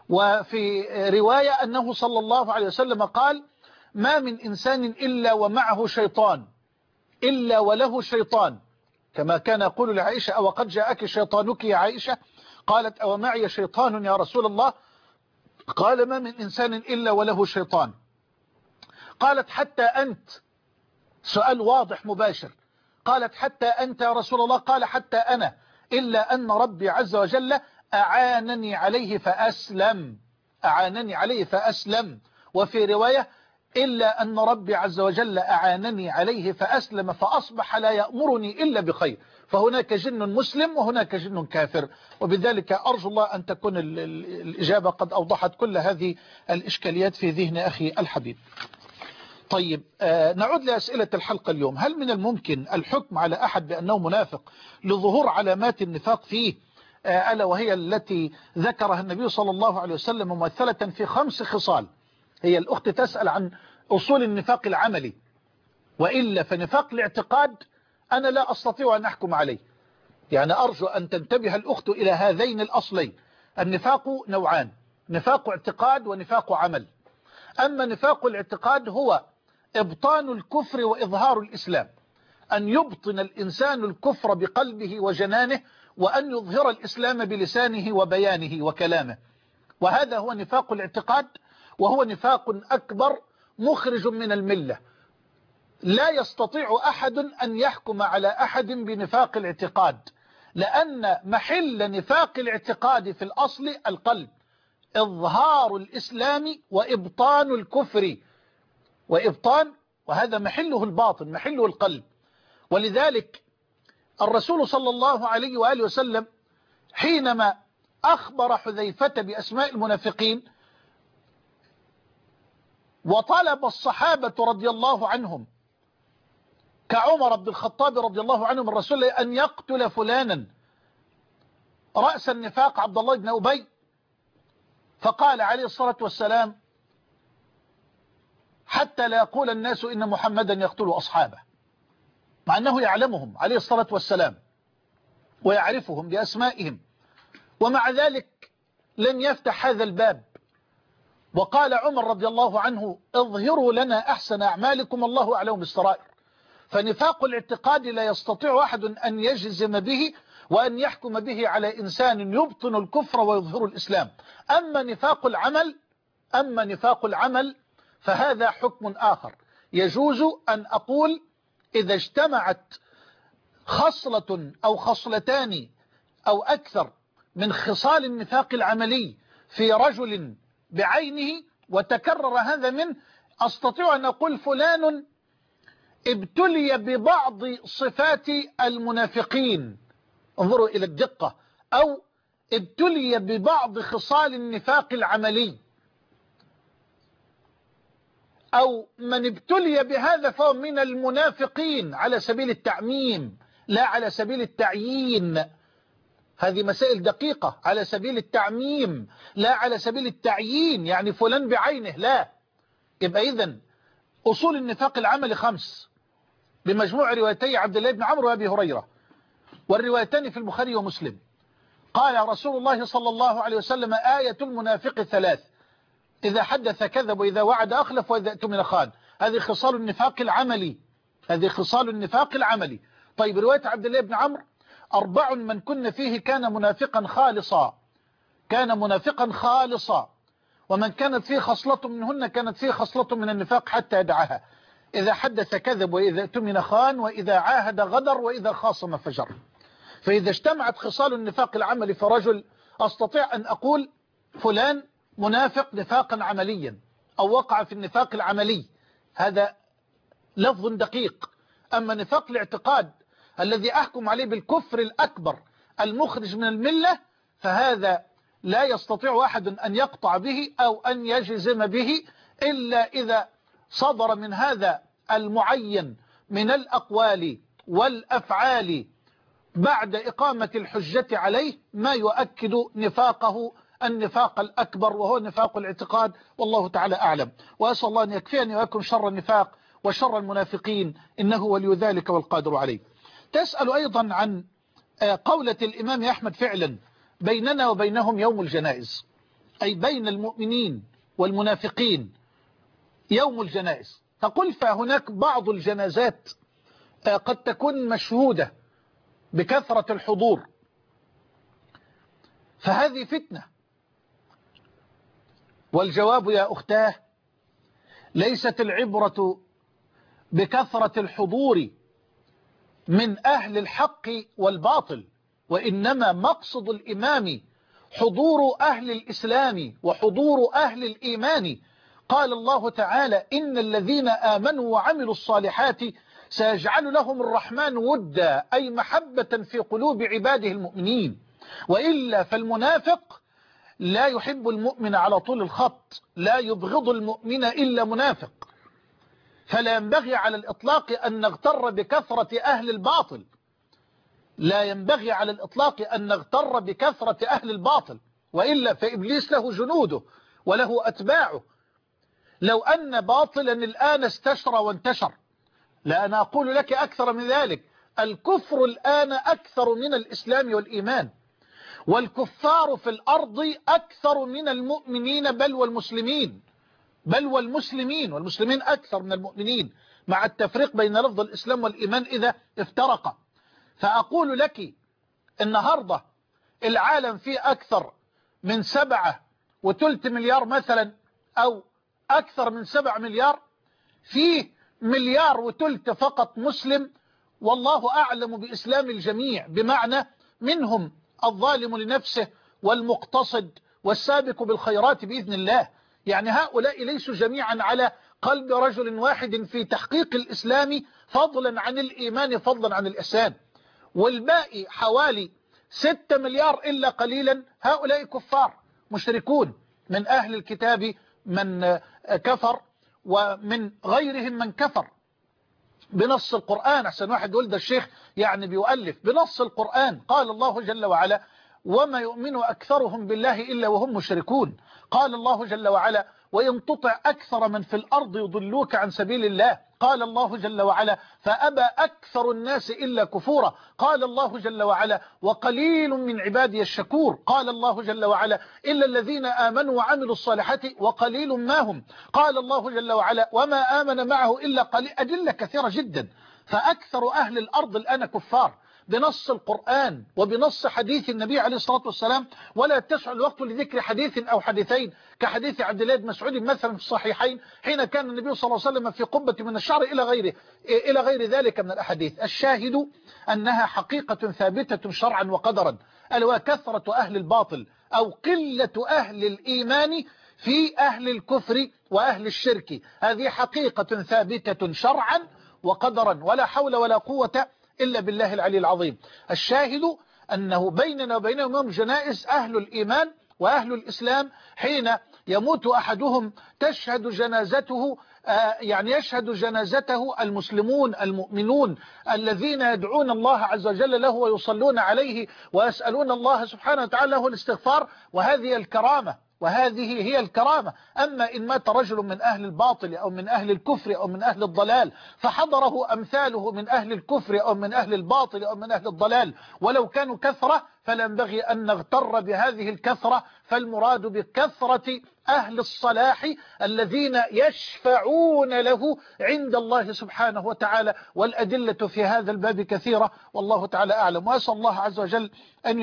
B: وفي رواية أنه صلى الله عليه وسلم قال ما من إنسان إلا ومعه شيطان إلا وله شيطان، كما كان يقول لعائشة أو قد جاءك شيطانك يا عائشة؟ قالت أو معي شيطان يا رسول الله؟ قال ما من إنسان إلا وله شيطان. قالت حتى أنت، سؤال واضح مباشر، قالت حتى أنت يا رسول الله؟ قال حتى أنا، إلا أن ربي عز وجل أعانني عليه فأسلم، أعانني عليه فأسلم. وفي رواية إلا أن ربي عز وجل أعانني عليه فأسلم فأصبح لا يأمرني إلا بخير. فهناك جن مسلم وهناك جن كافر، وبذلك أرجو الله أن تكون الإجابة قد أوضحت كل هذه الإشكاليات في ذهن أخي الحبيب. طيب نعود لأسئلة الحلقة اليوم. هل من الممكن الحكم على أحد بأنه منافق لظهور علامات النفاق فيه، ألا وهي التي ذكرها النبي صلى الله عليه وسلم ممثلة في 5 خصال؟ هي الأخت تسأل عن أصول النفاق العملي، وإلا فنفاق الاعتقاد أنا لا أستطيع أن أحكم عليه. يعني أرجو أن تنتبه الأخت إلى هذين الأصلين. النفاق نوعان، نفاق اعتقاد ونفاق عمل. أما نفاق الاعتقاد هو إبطان الكفر وإظهار الإسلام، أن يبطن الإنسان الكفر بقلبه وجنانه، وأن يظهر الإسلام بلسانه وبيانه وكلامه، وهذا هو نفاق الاعتقاد، وهو نفاق أكبر مخرج من الملة. لا يستطيع أحد أن يحكم على أحد بنفاق الاعتقاد، لأن محل نفاق الاعتقاد في الأصل القلب، إظهار الإسلام وإبطان الكفر، وهذا محله الباطن، محله القلب. ولذلك الرسول صلى الله عليه وآله وسلم حينما أخبر حذيفة بأسماء المنافقين وطلب الصحابة رضي الله عنهم كعمر بن الخطاب رضي الله عنه من رسول الله أن يقتل فلانا رأس النفاق عبد الله بن أبي، فقال عليه الصلاة والسلام حتى لا يقول الناس إن محمدا يقتل أصحابه، مع أنه يعلمهم عليه الصلاة والسلام ويعرفهم بأسمائهم، ومع ذلك لم يفتح هذا الباب. وقال عمر رضي الله عنه اظهروا لنا أحسن أعمالكم الله أعلم بالسرائر. فنفاق الاعتقاد لا يستطيع أحد أن يجزم به وأن يحكم به على إنسان يبطن الكفر ويظهر الإسلام. أما نفاق العمل فهذا حكم آخر. يجوز أن أقول إذا اجتمعت خصلة أو خصلتان أو أكثر من خصال النفاق العملي في رجل بعينه وتكرر هذا منه، أستطيع أن أقول فلان ابتلي ببعض صفات المنافقين، انظروا إلى الدقة، أو ابتلي ببعض خصال النفاق العملي، أو من ابتلي بهذا فهو من المنافقين على سبيل التعميم لا على سبيل التعيين. هذه مسائل دقيقة، على سبيل التعميم لا على سبيل التعيين، يعني فلان بعينه لا. يبقى إذن أصول النفاق العملي 5 بمجموع روايتي عبد الله بن عمرو وأبي هريرة، والروايتان في البخاري ومسلم. قال رسول الله صلى الله عليه وسلم آية المنافق 3: إذا حدث كذب وإذا وعد أخلف وإذا اؤتمن خان. هذه خصال النفاق العملي، هذه خصال النفاق العملي. طيب رواية عبد الله بن عمرو 4 من كن فيه كان منافقا خالصا، كان منافقا خالصا، ومن كانت فيه خصلة منهن كانت فيه خصلة من النفاق حتى يدعها: إذا حدث كذب وإذا اؤتمن خان وإذا عاهد غدر وإذا خاصم فجر. فإذا اجتمعت خصال النفاق العملي فرجل أستطيع أن أقول فلان منافق نفاقا عمليا أو وقع في النفاق العملي، هذا لفظ دقيق. أما نفاق الاعتقاد الذي أحكم عليه بالكفر الأكبر المخرج من الملة فهذا لا يستطيع أحد أن يقطع به أو أن يجزم به إلا إذا صدر من هذا المعين من الأقوال والأفعال بعد إقامة الحجة عليه ما يؤكد نفاقه النفاق الأكبر، وهو نفاق الاعتقاد، والله تعالى أعلم. وأسأل الله أن يكفيني ويكفيكم شر النفاق وشر المنافقين، إنه ولي ذلك والقادر عليه. تسأل أيضا عن قولة الإمام أحمد فعلا: بيننا وبينهم يوم الجنائز. أي بين المؤمنين والمنافقين يوم الجنائز. تقول فهناك بعض الجنازات قد تكون مشهودة بكثرة الحضور، فهذه فتنة. والجواب يا أختاه ليست العبرة بكثرة الحضور من أهل الحق والباطل، وإنما مقصد الإمام حضور أهل الإسلام وحضور أهل الإيمان. قال الله تعالى إن الذين آمنوا وعملوا الصالحات سيجعل لهم الرحمن ودا، أي محبة في قلوب عباده المؤمنين. وإلا فالمنافق لا يحب المؤمن على طول الخط، لا يبغض المؤمن إلا منافق. فلا ينبغي على الإطلاق أن نغتر بكثرة أهل الباطل، لا ينبغي على الإطلاق أن نغتر بكثرة أهل الباطل، وإلا فإبليس له جنوده وله أتباعه. لو أن باطلا الآن استشرى وانتشر، لا أنا أقول لك أكثر من ذلك، الكفر الآن أكثر من الإسلام والإيمان، والكفار في الأرض أكثر من المؤمنين بل والمسلمين، والمسلمين أكثر من المؤمنين، مع التفريق بين لفظ الإسلام والإيمان إذا افترق. فأقول لك النهاردة العالم فيه أكثر من 7.3 مليار مثلا، أو أكثر من 7 مليار، فيه 1.3 مليار فقط مسلم، والله أعلم بإسلام الجميع، بمعنى منهم الظالم لنفسه والمقتصد والسابق بالخيرات بإذن الله. يعني هؤلاء ليسوا جميعا على قلب رجل واحد في تحقيق الإسلام، فضلا عن الإيمان، فضلا عن الإحسان. والباقي حوالي 6 مليار إلا قليلا، هؤلاء كفار مشركون، من أهل الكتاب من كفر ومن غيرهم من كفر بنص القرآن. أحسن واحد ولد الشيخ يعني بيؤلف بنص القرآن. قال الله جل وعلا وما يؤمن أكثرهم بالله إلا وهم مشركون. قال الله جل وعلا وإن تطع أكثر من في الأرض يضلوك عن سبيل الله. قال الله جل وعلا فأبى أكثر الناس إلا كفورا. قال الله جل وعلا وقليل من عبادي الشكور. قال الله جل وعلا إلا الذين آمنوا وعملوا الصالحات وقليل ما هم. قال الله جل وعلا وما آمن معه إلا قليل. أدلة كثيرة جدا. فأكثر أهل الأرض الآن كفار بنص القرآن وبنص حديث النبي عليه الصلاة والسلام. ولا تسع الوقت لذكر حديث أو حديثين كحديث عبد الله بن مسعود مثلا في الصحيحين، حين كان النبي صلى الله عليه وسلم في قبة من الشعر إلى غير ذلك من الأحاديث. الشاهد أنها حقيقة ثابتة شرعا وقدرا، ألا كثرة أهل الباطل أو قلة أهل الإيمان في أهل الكفر وأهل الشرك، هذه حقيقة ثابتة شرعا وقدرا، ولا حول ولا قوة إلا بالله العلي العظيم. الشاهد أنه بيننا وبينهم يوم جنائز أهل الإيمان وأهل الإسلام، حين يموت أحدهم تشهد جنازته يشهد جنازته المسلمون المؤمنون الذين يدعون الله عز وجل له ويصلون عليه ويسألون الله سبحانه وتعالى له الاستغفار. وهذه الكرامة، وهذه هي الكرامة. أما إن مات رجل من أهل الباطل أو من أهل الكفر أو من أهل الضلال فحضره أمثاله من أهل الكفر أو من أهل الباطل أو من أهل الضلال ولو كانوا كثرة، فلا ينبغي أن نغتر بهذه الكثرة، فالمراد بكثرة أهل الصلاح الذين يشفعون له عند الله سبحانه وتعالى. والأدلة في هذا الباب كثيرة، والله تعالى أعلم. وأسأل الله عز وجل أن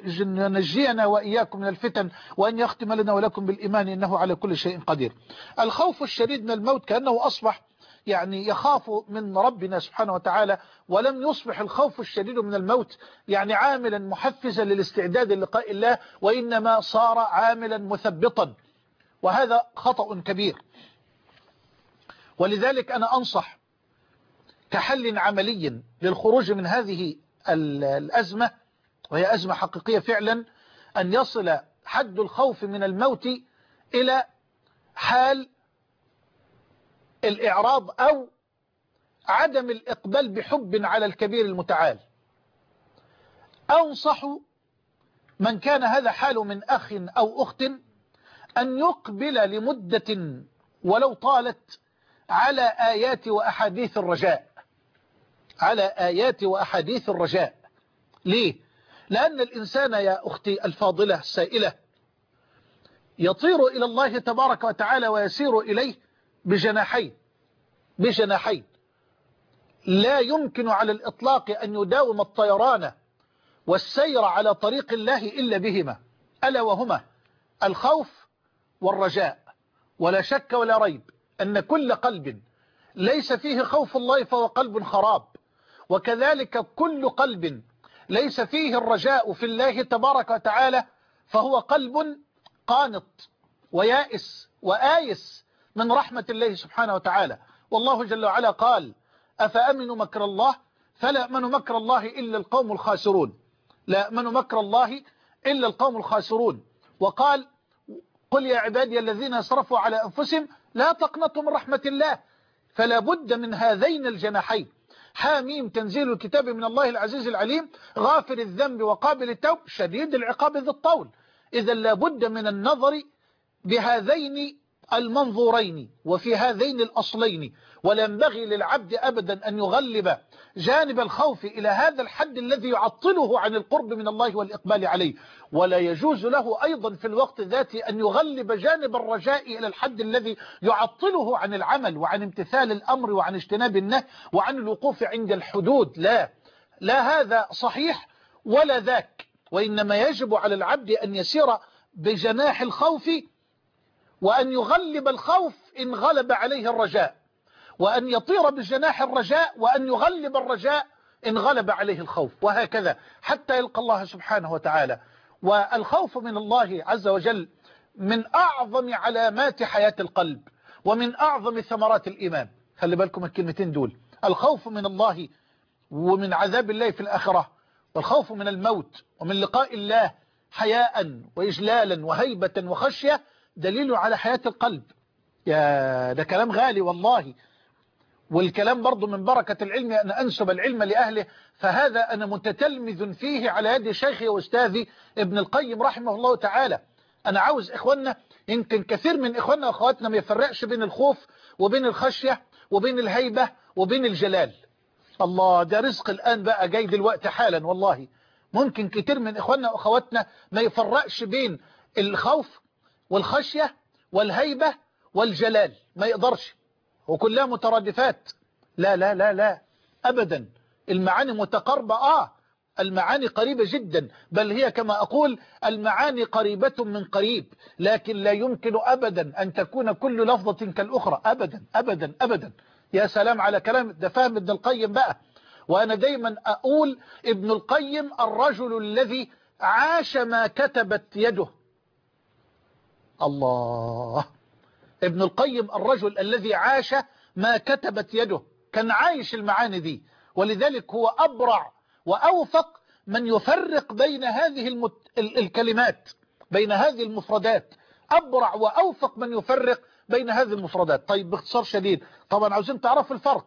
B: ينجينا وإياكم من الفتن، وأن يختم لنا ولكم بالإيمان، إنه على كل شيء قدير. الخوف الشديد من الموت كأنه أصبح يخاف من ربنا سبحانه وتعالى، ولم يصبح الخوف الشديد من الموت عاملا محفزا للاستعداد للقاء الله، وإنما صار عاملا مثبطا، وهذا خطأ كبير. ولذلك أنا أنصح كحل عملي للخروج من هذه الأزمة، وهي أزمة حقيقية فعلا، أن يصل حد الخوف من الموت إلى حال الإعراض أو عدم الإقبال بحب على الكبير المتعال. أنصح من كان هذا حاله من أخ أو أخت أن يقبل لمدة ولو طالت على آيات وأحاديث الرجاء، على آيات وأحاديث الرجاء. ليه؟ لأن الإنسان يا أختي الفاضلة السائلة يطير إلى الله تبارك وتعالى ويسير إليه بجناحين لا يمكن على الإطلاق أن يداوم الطيران والسير على طريق الله إلا بهما، ألا وهما الخوف والرجاء. ولا شك ولا ريب أن كل قلب ليس فيه خوف الله فهو قلب خراب، وكذلك كل قلب ليس فيه الرجاء في الله تبارك وتعالى فهو قلب قانط ويائس وآيس من رحمة الله سبحانه وتعالى. والله جل وعلا قال: أفأمنوا مكر الله فلا يأمن مكر الله إلا القوم الخاسرون، لا يأمن مكر الله إلا القوم الخاسرون. وقال: قل يا عبادي الذين اسرفوا على أنفسهم لا تقنطوا من رحمة الله. فلا بد من هذين الجناحين. حاميم تنزيل الكتاب من الله العزيز العليم غافر الذنب وقابل التوب شديد العقاب ذي الطول. إذا لا بد من النظر بهذين المنظورين وفي هذين الأصلين، ولا ينبغي للعبد أبدا أن يغلب جانب الخوف إلى هذا الحد الذي يعطله عن القرب من الله والإقبال عليه، ولا يجوز له أيضا في الوقت ذاته أن يغلب جانب الرجاء إلى الحد الذي يعطله عن العمل وعن امتثال الأمر وعن اجتناب النهي وعن الوقوف عند الحدود. لا هذا صحيح ولا ذاك، وإنما يجب على العبد أن يسير بجناح الخوف وأن يغلب الخوف إن غلب عليه الرجاء، وأن يطير بجناح الرجاء وأن يغلب الرجاء إن غلب عليه الخوف، وهكذا حتى يلقى الله سبحانه وتعالى. والخوف من الله عز وجل من أعظم علامات حياة القلب ومن أعظم ثمرات الإيمان. خلي بالكم الكلمتين دول، الخوف من الله ومن عذاب الله في الآخرة، والخوف من الموت ومن لقاء الله حياء وإجلالا وهيبة وخشية، دليل على حياة القلب. يا ده كلام غالي والله، والكلام برضو من بركة العلم أن أنسب العلم لأهله، فهذا أنا متتلمذ فيه على يد شيخي وأستاذي ابن القيم رحمه الله تعالى. أنا عاوز إخواننا، يمكن كثير من إخواننا وأخواتنا ما يفرقش بين الخوف وبين الخشية وبين الهيبة وبين الجلال. الله، ده رزق الآن بقى جاي دلوقتي حالا والله. ممكن كتير من إخواننا وأخواتنا ما يفرقش بين الخوف والخشية والهيبة والجلال، ما يقدرش، وكلها مترادفات. لا لا لا لا أبدا، المعاني متقاربة. المعاني قريبة جدا، بل هي كما أقول المعاني قريبة من قريب، لكن لا يمكن أبدا أن تكون كل لفظة كالأخرى، أبدا أبدا أبدا. يا سلام على كلام ده، فهم ابن القيم بقى. وأنا دايما أقول ابن القيم الرجل الذي عاش ما كتبت يده. الله، ابن القيم الرجل الذي عاش ما كتبت يده، كان عايش المعاني دي، ولذلك هو أبرع وأوفق من يفرق بين هذه الكلمات، بين هذه المفردات، أبرع وأوفق من يفرق بين هذه المفردات. طيب باختصار شديد، طبعا عاوزين تعرفوا الفرق.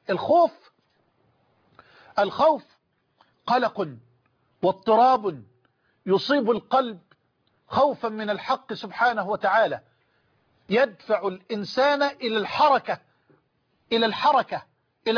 B: الخوف قلق واضطراب يصيب القلب خوفا من الحق سبحانه وتعالى، يدفع الإنسان إلى الحركة إلى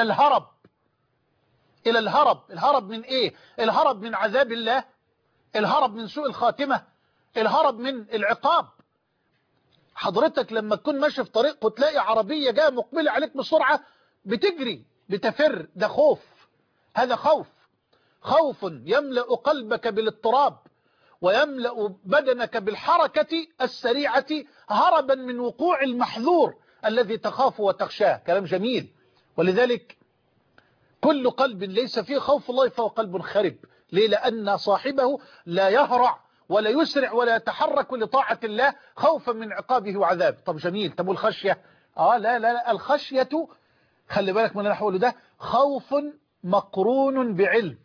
B: الهرب. الهرب من إيه؟ الهرب من عذاب الله، الهرب من سوء الخاتمة، الهرب من العقاب. حضرتك لما تكون ماشي في طريق وتلاقي عربية جاية مقبلة عليك بسرعة، بتجري بتفر، ده خوف. هذا خوف يملأ قلبك بالاضطراب ويملأ بدنك بالحركة السريعة هربا من وقوع المحذور الذي تخاف وتخشاه. كلام جميل. ولذلك كل قلب ليس فيه خوف الله فهو قلب خرب. ليه؟ لأن صاحبه لا يهرع ولا يسرع ولا يتحرك لطاعة الله خوفا من عقابه وعذابه. طب جميل. طب والخشية؟ لا الخشية خلي بالك من اللي أقوله ده، خوف مقرون بعلم.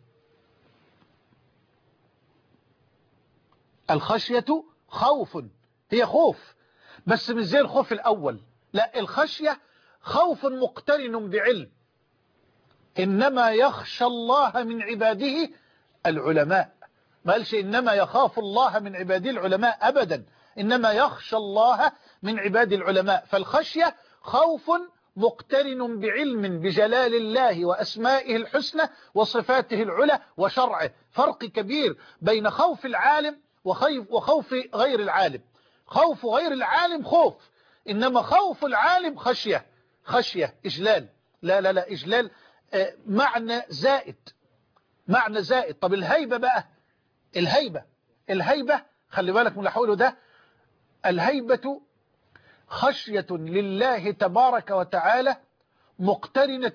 B: الخشية خوف، هي خوف بس مش زي الخوف الأول. لا، الخشية خوف مقترن بعلم. إنما يخشى الله من عباده العلماء، ما قالش إنما يخاف الله من عباده العلماء أبدا، إنما يخشى الله من عباده العلماء. فالخشية خوف مقترن بعلم بجلال الله وأسمائه الحسنى وصفاته العلى وشرعه. فرق كبير بين خوف العالم وخوف غير العالم. خوف غير العالم خوف، إنما خوف العالم خشية إجلال. لا لا لا، إجلال معنى زائد، معنى زائد. طب الهيبة بقى، الهيبة خلي بالك من اللي هقوله ده. الهيبة خشية لله تبارك وتعالى مقترنة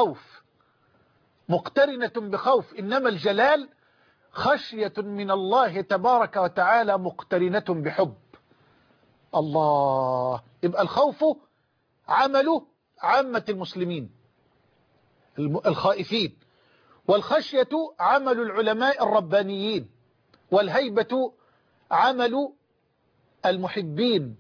B: بخوف، إنما الجلال خشية من الله تبارك وتعالى مقترنة بحب. الله. يبقى الخوف عمله عامة المسلمين الخائفين، والخشية عمل العلماء الربانيين، والهيبة عمل المحبين،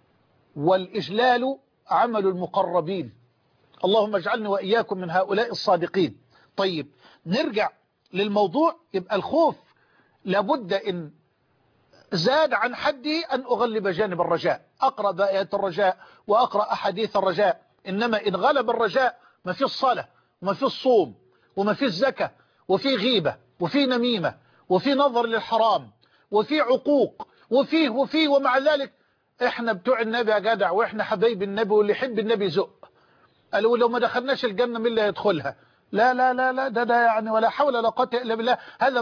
B: والإجلال عمل المقربين. اللهم اجعلني وإياكم من هؤلاء الصادقين. طيب نرجع للموضوع. يبقى الخوف لابد إن زاد عن حده أن أغلب جانب الرجاء، أقرأ بآيات الرجاء وأقرأ أحاديث الرجاء. إنما إن غلب الرجاء ما في الصلاة وما في الصوم وما في الزكاة وفي غيبة وفي نميمة وفي نظر للحرام وفي عقوق وفيه ومع ذلك احنا بتوع النبي يا جدع، واحنا حبايب النبي، واللي يحب النبي يزق. قالوا لو ما دخلناش الجنة مين اللي هيدخلها؟ لا لا لا لا، ده يعني ولا حول ولا قوة إلا بالله.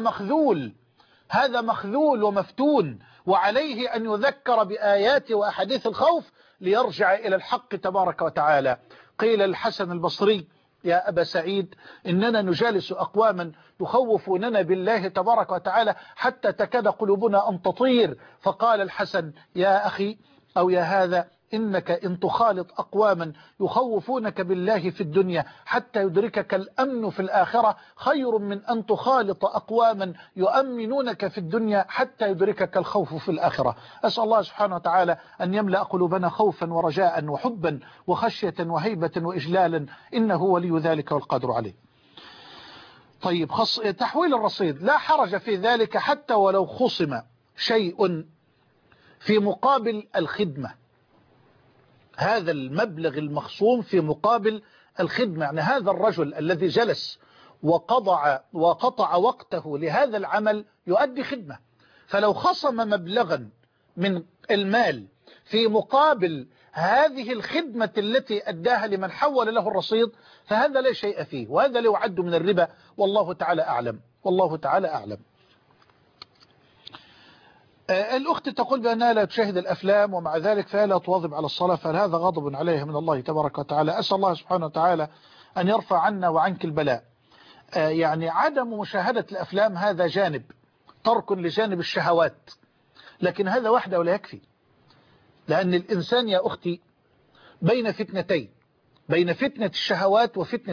B: هذا مخذول ومفتون، وعليه أن يذكر بآيات وأحاديث الخوف ليرجع إلى الحق تبارك وتعالى. قيل الحسن البصري يا أبا سعيد إننا نجالس أقواما يخوفوننا بالله تبارك وتعالى حتى تكاد قلوبنا أن تطير. فقال الحسن يا أخي أو يا هذا إنك إن تخالط أقواما يخوفونك بالله في الدنيا حتى يدركك الأمن في الآخرة خير من أن تخالط أقواما يؤمنونك في الدنيا حتى يدركك الخوف في الآخرة. أسأل الله سبحانه وتعالى أن يملأ قلوبنا خوفا ورجاء وحبا وخشية وهيبة وإجلالا، إنه ولي ذلك والقادر عليه. طيب تحويل الرصيد لا حرج في ذلك حتى ولو خصم شيء في مقابل الخدمة. هذا المبلغ المخصوم في مقابل الخدمة، يعني هذا الرجل الذي جلس وقطع وقته لهذا العمل يؤدي خدمة، فلو خصم مبلغا من المال في مقابل هذه الخدمة التي أداها لمن حول له الرصيد فهذا لا شيء فيه، وهذا لا يعد من الربا، والله تعالى أعلم. الأخت تقول بأنها لا تشاهد الأفلام ومع ذلك فهي لا تواظب على الصلاة، فهذا غضب عليها من الله تبارك وتعالى. أسأل الله سبحانه وتعالى أن يرفع عنا وعنك البلاء. يعني عدم مشاهدة الأفلام هذا جانب، ترك لجانب الشهوات، لكن هذا وحده ولا يكفي، لأن الإنسان يا أختي بين فتنتين، بين فتنة الشهوات وفتنة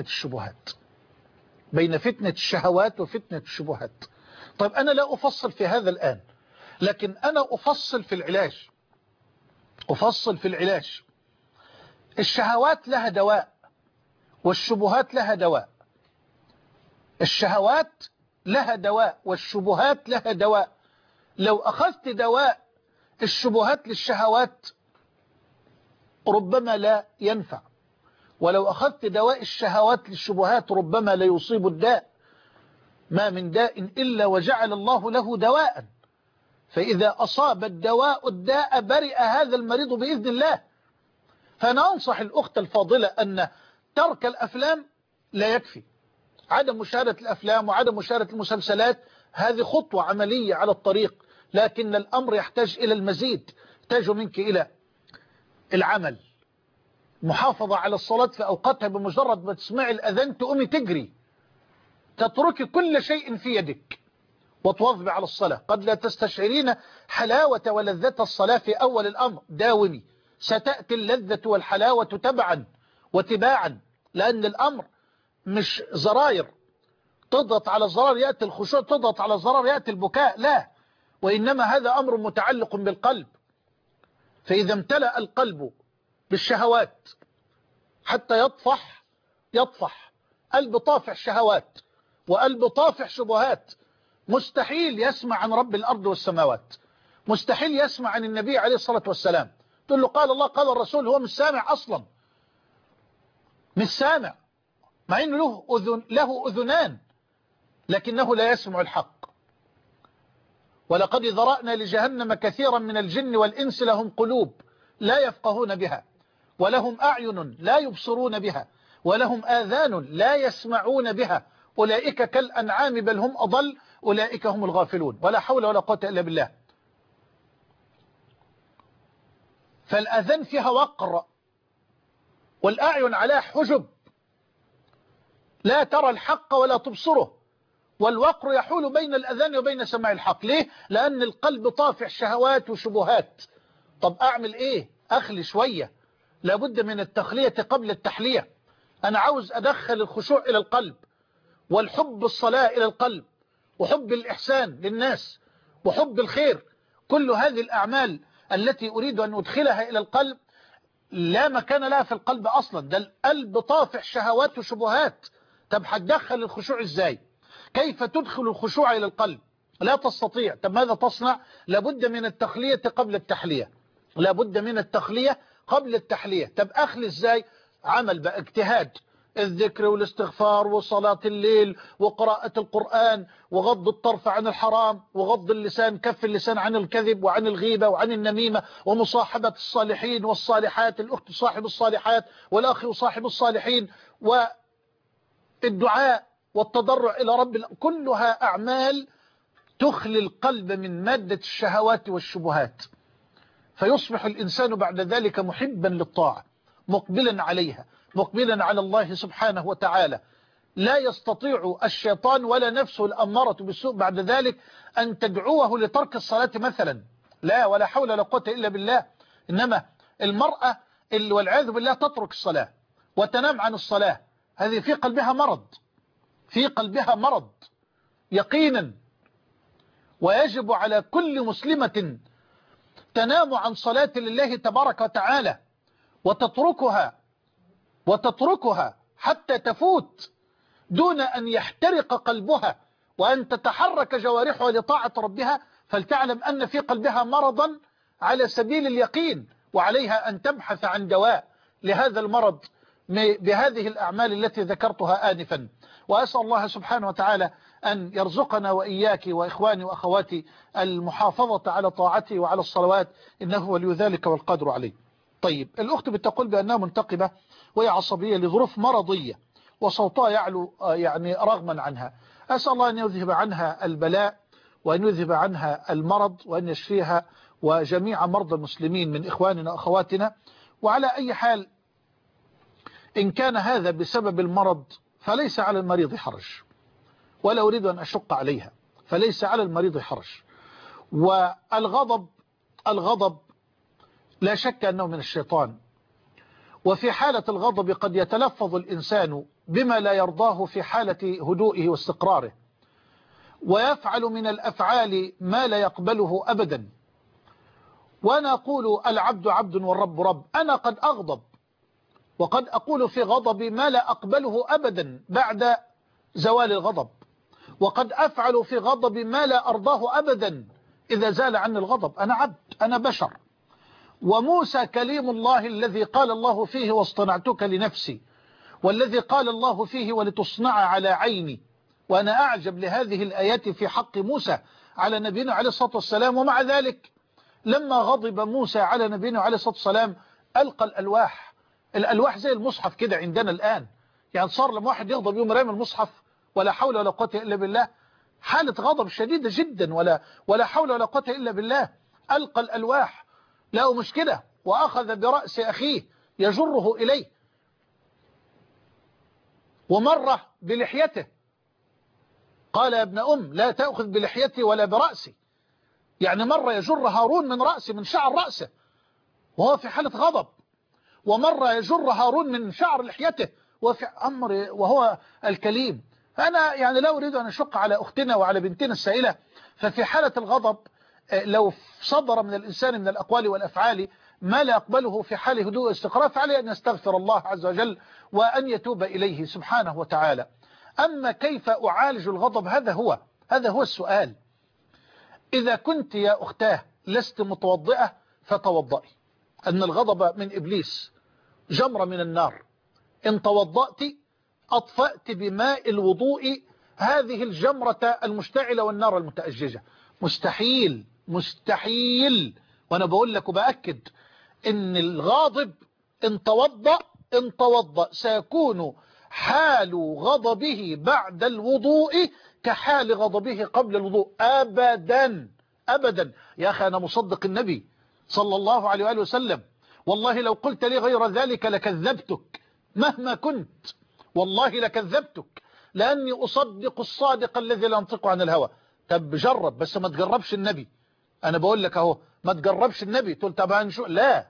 B: الشبهات، طيب أنا لا أفصل في هذا الآن، لكن أنا أفصل في العلاج. الشهوات لها دواء والشبهات لها دواء، الشهوات لها دواء والشبهات لها دواء. لو أخذت دواء الشبهات للشهوات ربما لا ينفع، ولو أخذت دواء الشهوات للشبهات ربما لا يصيب الداء. ما من داء إلا وجعل الله له دواء، فإذا أصاب الدواء الداء برئ هذا المريض بإذن الله. فأنا أنصح الأخت الفاضلة أن ترك الأفلام لا يكفي. عدم مشاهدة الأفلام وعدم مشاهدة المسلسلات هذه خطوة عملية على الطريق، لكن الأمر يحتاج إلى المزيد، يحتاج منك إلى العمل، محافظة على الصلاة في أوقاتها. بمجرد ما تسمعي الأذان تقومي تجري، تتركي كل شيء في يدك وتواظبي على الصلاة. قد لا تستشعرين حلاوة ولذة الصلاة في أول الأمر، داومي، ستأتي اللذة والحلاوة تبعا وتباعا، لأن الأمر مش زراير تضغط على زرار يأتي الخشوع، تضغط على زرار يأتي البكاء، لا، وإنما هذا أمر متعلق بالقلب. فإذا امتلأ القلب بالشهوات حتى يطفح قلب طافح شهوات وقلب طافح شبهات، مستحيل يسمع عن رب الأرض والسماوات، مستحيل يسمع عن النبي عليه الصلاة والسلام. تقول له قال الله قال الرسول، هو مش سامع أصلا، مش سامع، مع أنه له أذنان لكنه لا يسمع الحق. ولقد ذرأنا لجهنم كثيرا من الجن والإنس لهم قلوب لا يفقهون بها، ولهم أعين لا يبصرون بها، ولهم آذان لا يسمعون بها، أولئك كالأنعام بل هم أضل، أولئك هم الغافلون. ولا حول ولا قوة إلا بالله. فالأذان فيها وقر، والأعين عليها حجب لا ترى الحق ولا تبصره، والوقر يحول بين الأذان وبين سماع الحق. ليه؟ لأن القلب طافح شهوات وشبهات. طب أعمل إيه؟ أخلي شوية، لابد من التخلية قبل التحلية. أنا عاوز أدخل الخشوع إلى القلب، والحب الصلاة إلى القلب، وحب الإحسان للناس، وحب الخير. كل هذه الأعمال التي أريد أن أدخلها إلى القلب لا مكان لها في القلب أصلا، ده القلب طافح شهوات وشبهات. طب هتدخل الخشوع إزاي؟ كيف تدخل الخشوع إلى القلب؟ لا تستطيع. طب ماذا تصنع؟ لابد من التخلية قبل التحلية، لابد من التخلية قبل التحلية. طب أخلي إزاي؟ عمل بقى اجتهاد، الذكر والاستغفار وصلاة الليل وقراءة القرآن وغض الطرف عن الحرام وغض اللسان، كف اللسان عن الكذب وعن الغيبة وعن النميمة، ومصاحبة الصالحين والصالحات، الأخت صاحب الصالحات والأخ صاحب الصالحين، والدعاء والتضرع إلى رب. كلها أعمال تخلي القلب من مادة الشهوات والشبهات، فيصبح الإنسان بعد ذلك محبا للطاعة، مقبلا عليها، مقبلا على الله سبحانه وتعالى. لا يستطيع الشيطان ولا نفسه الأمارة بالسوء بعد ذلك أن تدعوه لترك الصلاة مثلا، لا، ولا حول ولا قوة إلا بالله. إنما المرأة اللي والعياذ بالله تترك الصلاة وتنام عن الصلاة، هذه في قلبها مرض، في قلبها مرض يقينا. ويجب على كل مسلمة تنام عن صلاة لله تبارك وتعالى وتتركها حتى تفوت دون أن يحترق قلبها وأن تتحرك جوارحها لطاعة ربها، فلتعلم أن في قلبها مرضا على سبيل اليقين، وعليها أن تبحث عن دواء لهذا المرض بهذه الأعمال التي ذكرتها آنفا. وأسأل الله سبحانه وتعالى أن يرزقنا وإياك وإخواني وأخواتي المحافظة على طاعته وعلى الصلوات، إنه ولي ذلك والقادر عليه. طيب، الأخت بتقول بأنها منتقبة وهي عصبية لظروف مرضية وصوتها يعلو يعني رغما عنها. أسأل الله أن يذهب عنها البلاء وأن يذهب عنها المرض وأن يشفيها وجميع مرضى المسلمين من إخواننا وأخواتنا. وعلى أي حال إن كان هذا بسبب المرض فليس على المريض حرج، ولا أريد أن أشق عليها، فليس على المريض حرج. والغضب لا شك أنه من الشيطان، وفي حالة الغضب قد يتلفظ الإنسان بما لا يرضاه في حالة هدوئه واستقراره، ويفعل من الأفعال ما لا يقبله أبدا. وأنا أقول العبد عبد والرب رب. أنا قد أغضب وقد أقول في غضبي ما لا أقبله أبدا بعد زوال الغضب، وقد أفعل في غضبي ما لا أرضاه أبدا إذا زال عني الغضب. أنا عبد، أنا بشر. وموسى كليم الله الذي قال الله فيه واصطنعتك لنفسي، والذي قال الله فيه ولتصنع على عيني. وأنا أعجب لهذه الآيات في حق موسى على نبينا عليه الصلاة والسلام. ومع ذلك لما غضب موسى على نبينا عليه الصلاة والسلام ألقى الألواح زي المصحف كده عندنا الآن. يعني صار لما واحد يغضب يوم رامي المصحف، ولا حول ولا قوة إلا بالله، حالة غضب شديدة جدا، ولا حول ولا قوة إلا بالله. ألقى الألواح، له مشكلة، وأخذ برأس أخيه يجره إليه، ومر بلحيته. قال يا ابن لا تأخذ بلحيتي ولا برأسي. يعني مرة يجر هارون من رأسه، من شعر رأسه وهو في حالة غضب، ومرة يجر هارون من شعر لحيته وفي أمر وهو الكليم. فأنا يعني لا أريد أن أشق على أختنا وعلى بنتنا السائلة. ففي حالة الغضب لو صدر من الإنسان من الأقوال والأفعال ما لا يقبله في حال هدوء واستقرار، فعليه أن يستغفر الله عز وجل وأن يتوب إليه سبحانه وتعالى. أما كيف أعالج الغضب، هذا هو السؤال. إذا كنت يا أختاه لست متوضئة فتوضئي، أن الغضب من إبليس جمرة من النار. إن توضأت أطفأت بماء الوضوء هذه الجمرة المشتعلة والنار المتأججة. مستحيل مستحيل. وأنا بقول لك وبأكد إن الغاضب إن توضأ سيكون حال غضبه بعد الوضوء كحال غضبه قبل الوضوء أبدا أبدا. يا أخي أنا مصدق النبي صلى الله عليه وآله وسلم، والله لو قلت لي غير ذلك لكذبتك مهما كنت، والله لكذبتك، لأني أصدق الصادق الذي لا ينطق عن الهوى. طب جرب، بس ما تجربش النبي. أنا بقول لك أهو ما تجربش النبي تقول طب هنشوف. لا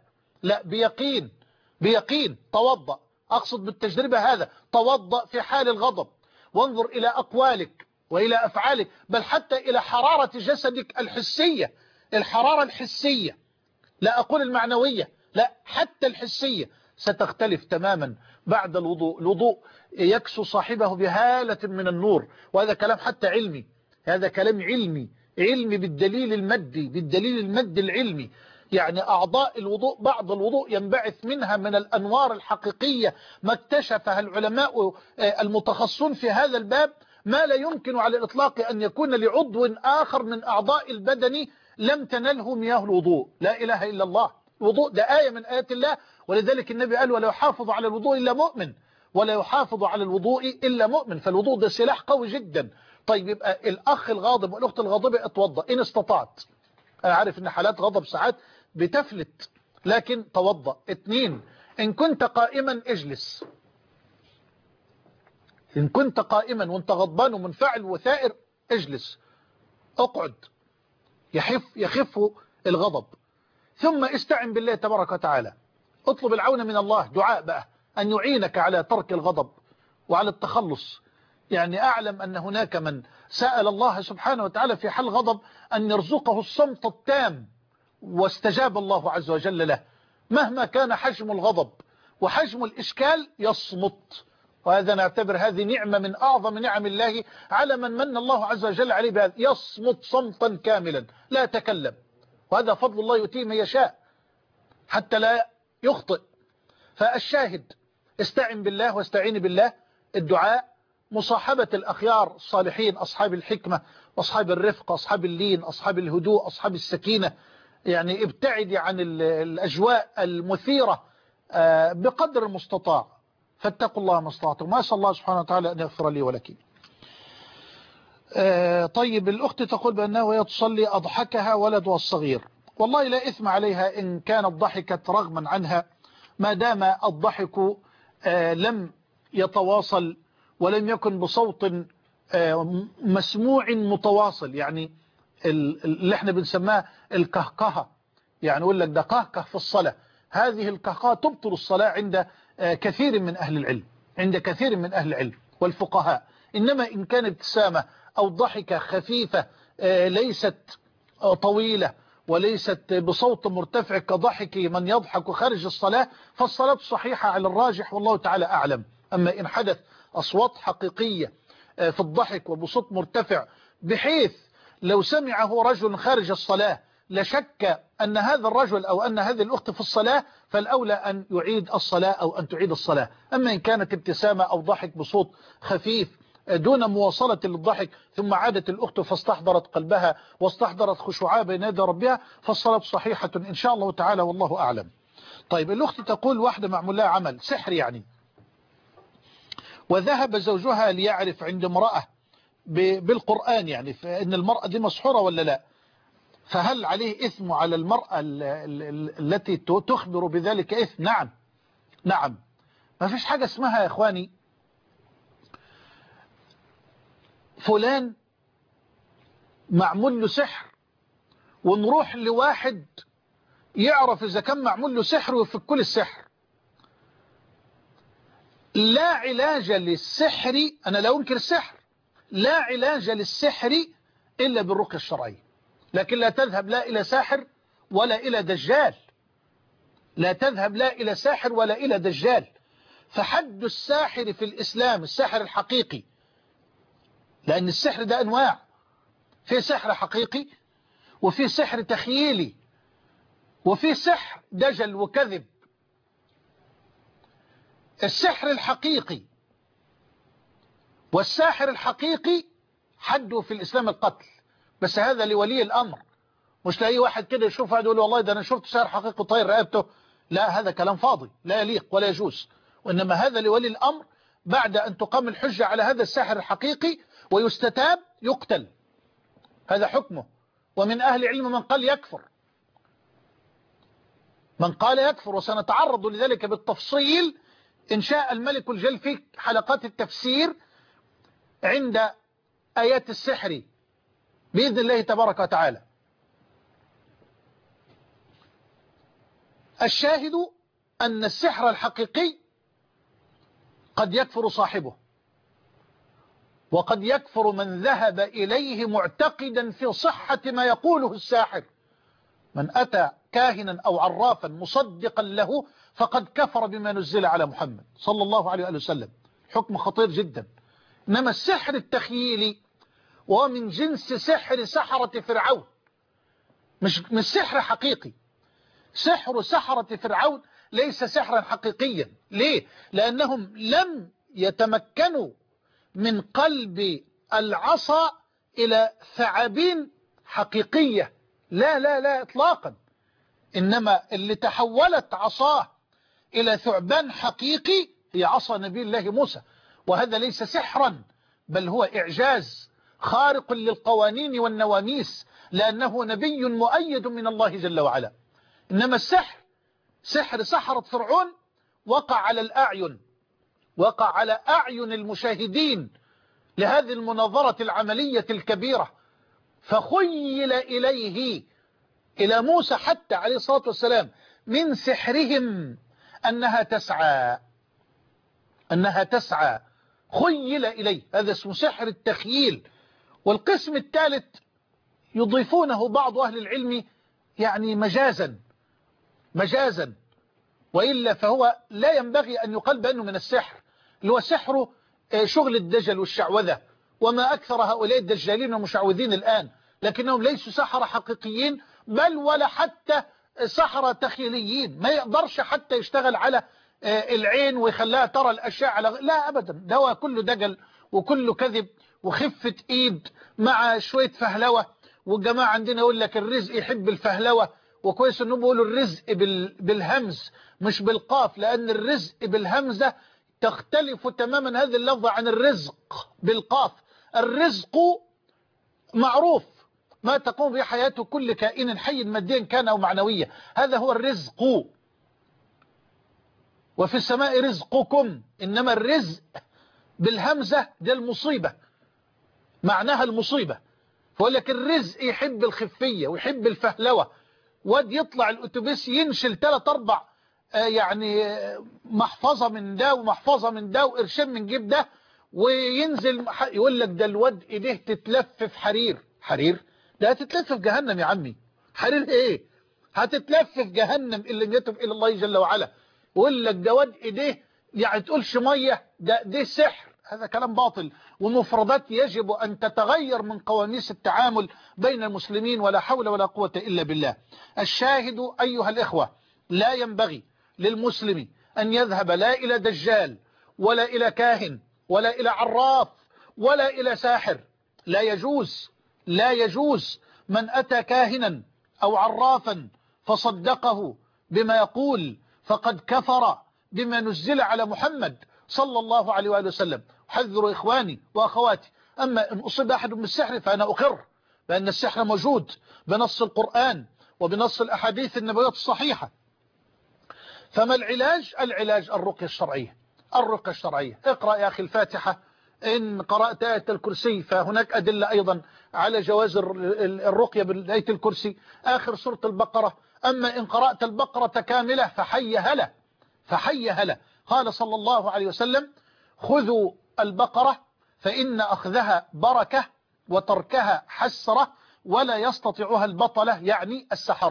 B: بيقين توضأ. أقصد بالتجربة هذا، توضأ في حال الغضب، وانظر إلى أقوالك وإلى أفعالك، بل حتى إلى حرارة جسدك الحسية، الحرارة الحسية، لا أقول المعنوية، لا حتى الحسية ستختلف تماما بعد الوضوء. الوضوء يكسو صاحبه بهالة من النور، وهذا كلام حتى علمي، هذا كلام علمي بالدليل المادي العلمي. يعني أعضاء الوضوء بعض الوضوء ينبعث منها من الأنوار الحقيقية ما اكتشفها العلماء المتخصصون في هذا الباب، ما لا يمكن على الإطلاق أن يكون لعضو آخر من أعضاء البدن لم تنله مياه الوضوء. لا إله إلا الله. الوضوء ده آية من آيات الله، ولذلك النبي قال ولا يحافظ على الوضوء إلا مؤمن، ولا يحافظ على الوضوء إلا مؤمن. فالوضوء ده سلاح قوي جدا. طيب يبقى الأخ الغاضب والأخت الغاضبة اتوضأ إن استطعت. أنا عارف إن حالات غضب ساعات بتفلت، لكن توضأ. 2 إن كنت قائما اجلس، إن كنت قائما وانت غضبان ومنفعل وثائر اجلس، اقعد يخف الغضب. ثم استعن بالله تبارك وتعالى، اطلب العون من الله، دعاء بقى أن يعينك على ترك الغضب وعلى التخلص. يعني أعلم أن هناك من سأل الله سبحانه وتعالى في حال غضب أن يرزقه الصمت التام، واستجاب الله عز وجل له. مهما كان حجم الغضب وحجم الإشكال يصمت، وهذا نعتبر هذه نعمة من أعظم نعم الله على من الله عز وجل عليه بهذا. يصمت صمتا كاملا لا يتكلم، وهذا فضل الله يؤتيه من يشاء حتى لا يخطئ. فالشاهد استعن بالله واستعين بالله، الدعاء، مصاحبة الأخيار الصالحين أصحاب الحكمة وأصحاب الرفق أصحاب اللين أصحاب الهدوء أصحاب السكينة. يعني ابتعدي عن الأجواء المثيرة بقدر المستطاع، فاتقوا الله ما استطعتم، ما أسأل الله سبحانه وتعالى أن يغفر لي ولك. طيب الأخت تقول بأنها وهي تصلي أضحكها ولدها الصغير. والله لا إثم عليها إن كانت ضحكت رغما عنها، ما دام الضحك لم يتواصل ولم يكن بصوت مسموع متواصل. يعني اللي احنا بنسماه الكهكهة، يعني يقول لك ده كهكه في الصلاة، هذه الكهكهة تبطل الصلاة عند كثير من أهل العلم، عند كثير من أهل العلم والفقهاء. إنما إن كانت ابتسامة أو ضحكة خفيفة ليست طويلة وليست بصوت مرتفع كضحك من يضحك خارج الصلاة، فالصلاة صحيحة على الراجح والله تعالى أعلم. أما إن حدث أصوات حقيقية في الضحك وبصوت مرتفع بحيث لو سمعه رجل خارج الصلاة لشك أن هذا الرجل أو أن هذه الأخت في الصلاة، فالأولى أن يعيد الصلاة أو أن تعيد الصلاة. أما إن كانت ابتسامة أو ضحك بصوت خفيف دون مواصلة للضحك ثم عادت الأخت فاستحضرت قلبها واستحضرت خشوعها بين يدي ربها، فالصلاة صحيحة إن شاء الله تعالى والله أعلم. طيب الأخت تقول واحدة معمول لها عمل سحر يعني، وذهب زوجها ليعرف عند امرأة بالقرآن يعني فإن المرأة دي مسحورة ولا لا، فهل عليه إثم على المرأة التي تخبر بذلك إثم؟ نعم. ما فيش حاجة اسمها يا إخواني فلان معمول له سحر ونروح لواحد يعرف إذا كان معمول له سحر ويفك كل السحر. لا علاج للسحر، أنا لا أنكر السحر، لا علاج للسحر إلا بالرقية الشرعية. لكن لا تذهب لا إلى ساحر ولا إلى دجال، لا تذهب لا إلى ساحر ولا إلى دجال. فحد الساحر في الإسلام السحر الحقيقي، لأن السحر ده أنواع، في سحر حقيقي وفي سحر تخييلي وفي سحر دجل وكذب. السحر الحقيقي والساحر الحقيقي حده في الإسلام القتل، بس هذا لولي الأمر، مش لأي واحد كده يشوف هذا يقول والله ده أنا شفت ساحر حقيقي طاير رقبته. لا، هذا كلام فاضي لا يليق ولا يجوز. وإنما هذا لولي الأمر بعد أن تقام الحجة على هذا الساحر الحقيقي ويستتاب يقتل، هذا حكمه. ومن أهل العلم من قال يكفر، من قال يكفر، وسنتعرض لذلك بالتفصيل إن شاء الملك الجل في حلقات التفسير عند آيات السحر بإذن الله تبارك وتعالى. الشاهد أن السحر الحقيقي قد يكفر صاحبه، وقد يكفر من ذهب إليه معتقدا في صحة ما يقوله الساحر. من أتى كاهنا أو عرافا مصدقا له فقد كفر بما نزل على محمد صلى الله عليه وسلم. حكم خطير جدا. إنما السحر التخييلي وهو من جنس سحر سحرة فرعون، مش سحر حقيقي. سحر سحرة فرعون ليس سحرا حقيقيا. ليه؟ لأنهم لم يتمكنوا من قلب العصا إلى ثعابين حقيقية، لا لا لا إطلاقا. إنما اللي تحولت عصاه إلى ثعبان حقيقي هي عصا نبي الله موسى، وهذا ليس سحرا بل هو إعجاز خارق للقوانين والنواميس، لأنه نبي مؤيد من الله جل وعلا. إنما السحر سحر سحرة فرعون وقع على الأعين، وقع على أعين المشاهدين لهذه المناظرة العملية الكبيرة، فخيل إليه إلى موسى حتى عليه الصلاة والسلام من سحرهم أنها تسعى، أنها تسعى، خيل إليه. هذا اسمه سحر التخييل. والقسم الثالث يضيفونه بعض أهل العلم يعني مجازا، وإلا فهو لا ينبغي أن يقال بأنه من السحر، اللي هو سحر شغل الدجل والشعوذة، وما أكثر هؤلاء الدجالين والمشعوذين الآن، لكنهم ليسوا سحرة حقيقيين بل ولا حتى سحرة تخيليين. ما يقدرش حتى يشتغل على العين ويخليها ترى الأشياء على لا أبدا، ده كله دجل وكله كذب وخفة إيد مع شوية فهلوة. والجماعة عندنا يقول لك الرزق يحب الفهلوة، وكويس انهم بيقولوا الرزق بالهمز مش بالقاف، لأن الرزق بالهمزة تختلف تماما هذه اللفظة عن الرزق بالقاف. الرزق معروف ما تقوم به حياة كل كائن حي ماديا كان أو معنويا، هذا هو الرزق. وفي السماء رزقكم، إنما الرزق بالهمزة ده المصيبة، معناها المصيبة. فقول لك الرزق يحب الخفية ويحب الفهلوة، واد يطلع الأتوبيس ينشل 3-4 يعني محفظة من ده ومحفظة من ده وقرشين من جيب ده، وينزل يقول لك ده الواد ايديه تتلف في حرير ده هتتلف في جهنم يا عمي. حرير ايه؟ هتتلف في جهنم اللي يتوب الى الله جل وعلا. يقول لك ده واد ايديه يعني تقولش ميه، ده سحر. هذا كلام باطل، ومفردات يجب أن تتغير من قواميس التعامل بين المسلمين، ولا حول ولا قوة إلا بالله. الشاهد أيها الإخوة، لا ينبغي للمسلم أن يذهب لا إلى دجال ولا إلى كاهن ولا إلى عراف ولا إلى ساحر. لا يجوز من أتى كاهنا أو عرافا فصدقه بما يقول فقد كفر بما نزل على محمد صلى الله عليه وآله وسلم. حذروا إخواني وأخواتي. أما إن أصيب أحد بالسحر فأنا أقر بأن السحر موجود بنص القرآن وبنص الأحاديث النبوية الصحيحة. فما العلاج الرقية الشرعية. اقرأ يا أخي الفاتحة، إن قرأت آية الكرسي فهناك أدلة أيضا على جواز الرقية بآية الكرسي. آخر سورة البقرة. أما إن قرأت البقرة كاملة فحي هلا. قال صلى الله عليه وسلم: خذوا البقرة فإن أخذها بركة وتركها حسرة ولا يستطيعها البطلة، يعني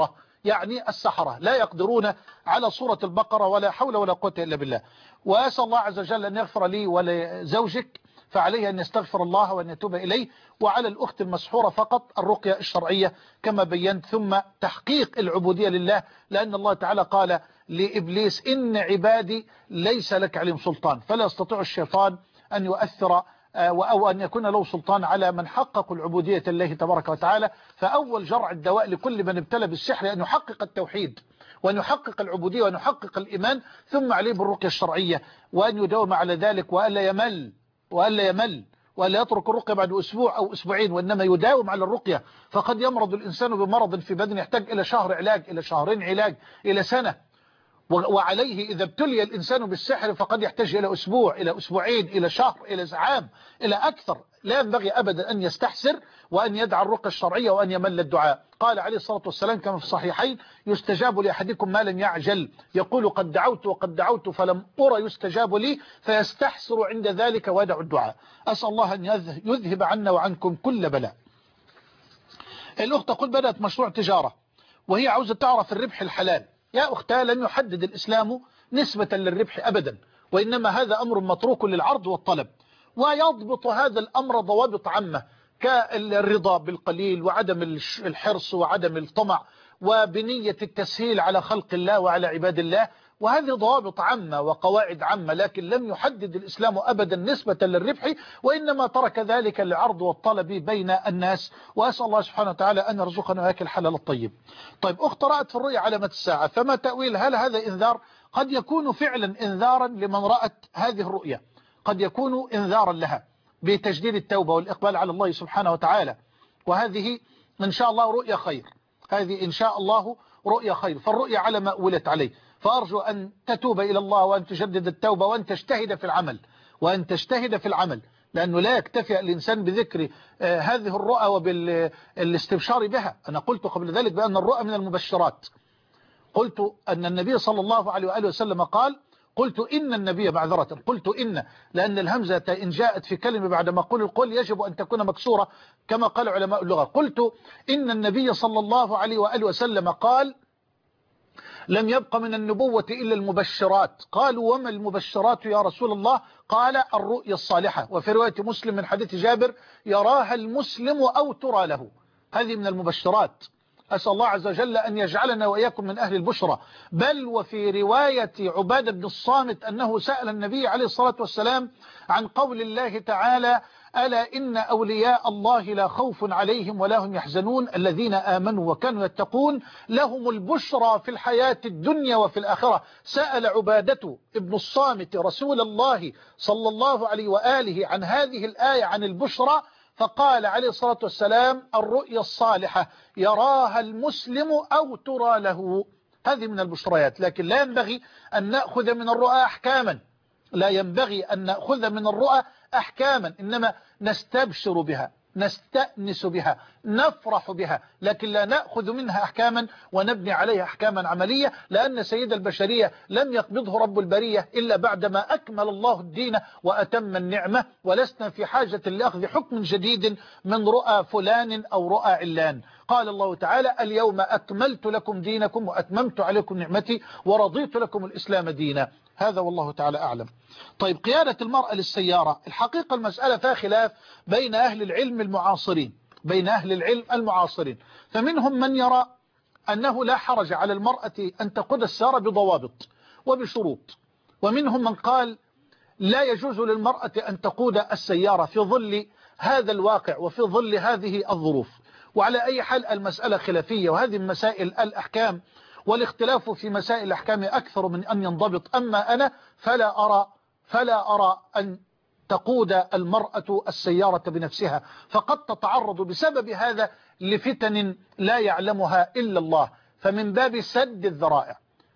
B: السحرة لا يقدرون على سورة البقرة، ولا حول ولا قوة إلا بالله. وأسأل الله عز وجل أن يغفر لي ولزوجك، فعليه أن يستغفر الله وأن يتوب إليه. وعلى الأخت المسحورة فقط الرقية الشرعية كما بينت، ثم تحقيق العبودية لله، لأن الله تعالى قال لإبليس: إن عبادي ليس لك عليهم سلطان، فلا يستطيع الشيطان أن يؤثر أو أن يكون له سلطان على من حققوا العبودية لله تبارك وتعالى. فأول جرع الدواء لكل من ابتلى بالسحر أن يحقق التوحيد وأن يحقق العبودية وأن يحقق الإيمان، ثم عليه بالرقية الشرعية وأن يداوم على ذلك وألا يمل ولا يترك الرقية بعد أسبوع أو أسبوعين، وإنما يداوم على الرقية. فقد يمرض الإنسان بمرض في بدنه يحتاج إلى شهر علاج، إلى شهرين علاج، إلى سنة. وعليه إذا ابتلي الإنسان بالسحر فقد يحتاج إلى أسبوع، إلى أسبوعين، إلى شهر، إلى عام، إلى أكثر. لا ينبغي أبدا أن يستحسر وأن يدعى الرقية الشرعية وأن يمل الدعاء. قال عليه الصلاة والسلام كما في الصحيحين: يستجاب لأحدكم ما لم يعجل، يقول قد دعوت وقد دعوت فلم أرى يستجاب لي، فيستحسر عند ذلك ويدعو الدعاء. أسأل الله أن يذهب عنا وعنكم كل بلاء. الأخت تقول بدأت مشروع تجارة وهي عاوزة تعرف الربح الحلال. يا أختها لم يحدد الإسلام نسبة للربح أبدا، وإنما هذا أمر متروك للعرض والطلب، ويضبط هذا الأمر ضوابط عامة كالرضا بالقليل وعدم الحرص وعدم الطمع وبنية التسهيل على خلق الله وعلى عباد الله، وهذه ضوابط عامة وقواعد عامة، لكن لم يحدد الإسلام أبدا نسبة للربح، وإنما ترك ذلك للعرض والطلب بين الناس. وأسأل الله سبحانه وتعالى أن يرزقنا وياك الحلال الطيب. طيب، أخت رأت في الرؤيا علامة الساعة، فما تأويل؟ هل هذا إنذار؟ قد يكون فعلا إنذارا لمن رأت هذه الرؤيا، قد يكون إنذارا لها بتجديد التوبة والإقبال على الله سبحانه وتعالى، وهذه إن شاء الله رؤيا خير، هذه إن شاء الله رؤيا خير. فالرؤيا على ما أولت عليه، فأرجو أن تتوب إلى الله وأن تجدد التوبة وأن تجتهد في العمل، لأنه لا يكتفي الإنسان بذكر هذه الرؤى وبالاستبشار بها. أنا قلت قبل ذلك بأن الرؤى من المبشرات، قلت أن النبي صلى الله عليه وآله وسلم قال، قلت إن لأن الهمزة إن جاءت في كلمة بعد ما قول القول يجب أن تكون مكسورة كما قال علماء اللغة. قلت إن النبي صلى الله عليه وآله وسلم قال: لم يبق من النبوة إلا المبشرات. قالوا: وما المبشرات يا رسول الله؟ قال: الرؤيا الصالحة. وفي رواية مسلم من حديث جابر: يراها المسلم أو ترى له. هذه من المبشرات. أسأل الله عز وجل أن يجعلنا وإياكم من أهل البشرى. بل وفي رواية عبادة بن الصامت أنه سأل النبي عليه الصلاة والسلام عن قول الله تعالى: ألا إن أولياء الله لا خوف عليهم ولا هم يحزنون الذين آمنوا وكانوا يتقون لهم البشرى في الحياة الدنيا وفي الآخرة. سأل عبادة ابن الصامت رسول الله صلى الله عليه وآله عن هذه الآية عن البشرى، فقال عليه الصلاة والسلام: الرؤيا الصالحة يراها المسلم أو ترى له. هذه من البشريات، لكن لا ينبغي أن نأخذ من الرؤى أحكاما، إنما نستبشر بها، نستأنس بها، نفرح بها، لكن لا نأخذ منها أحكاما ونبني عليها أحكاما عملية، لأن سيد البشرية لم يقبضه رب البرية إلا بعدما أكمل الله الدين وأتم النعمة، ولسنا في حاجة لأخذ حكم جديد من رؤى فلان أو رؤى علان. قال الله تعالى: اليوم أكملت لكم دينكم وأتممت عليكم نعمتي ورضيت لكم الإسلام دينا. هذا والله تعالى أعلم. طيب، قيادة المرأة للسيارة، الحقيقة المسألة فيها خلاف بين أهل العلم المعاصرين، فمنهم من يرى أنه لا حرج على المرأة أن تقود السيارة بضوابط وبشروط، ومنهم من قال لا يجوز للمرأة أن تقود السيارة في ظل هذا الواقع وفي ظل هذه الظروف. وعلى أي حال المسألة خلافية، وهذه مسائل الأحكام، والاختلاف في مسائل الأحكام أكثر من أن ينضبط. أما أنا فلا أرى أن تقود المرأة السيارة بنفسها، فقد تتعرض بسبب هذا لفتن لا يعلمها إلا الله. فمن باب سد الذرائع،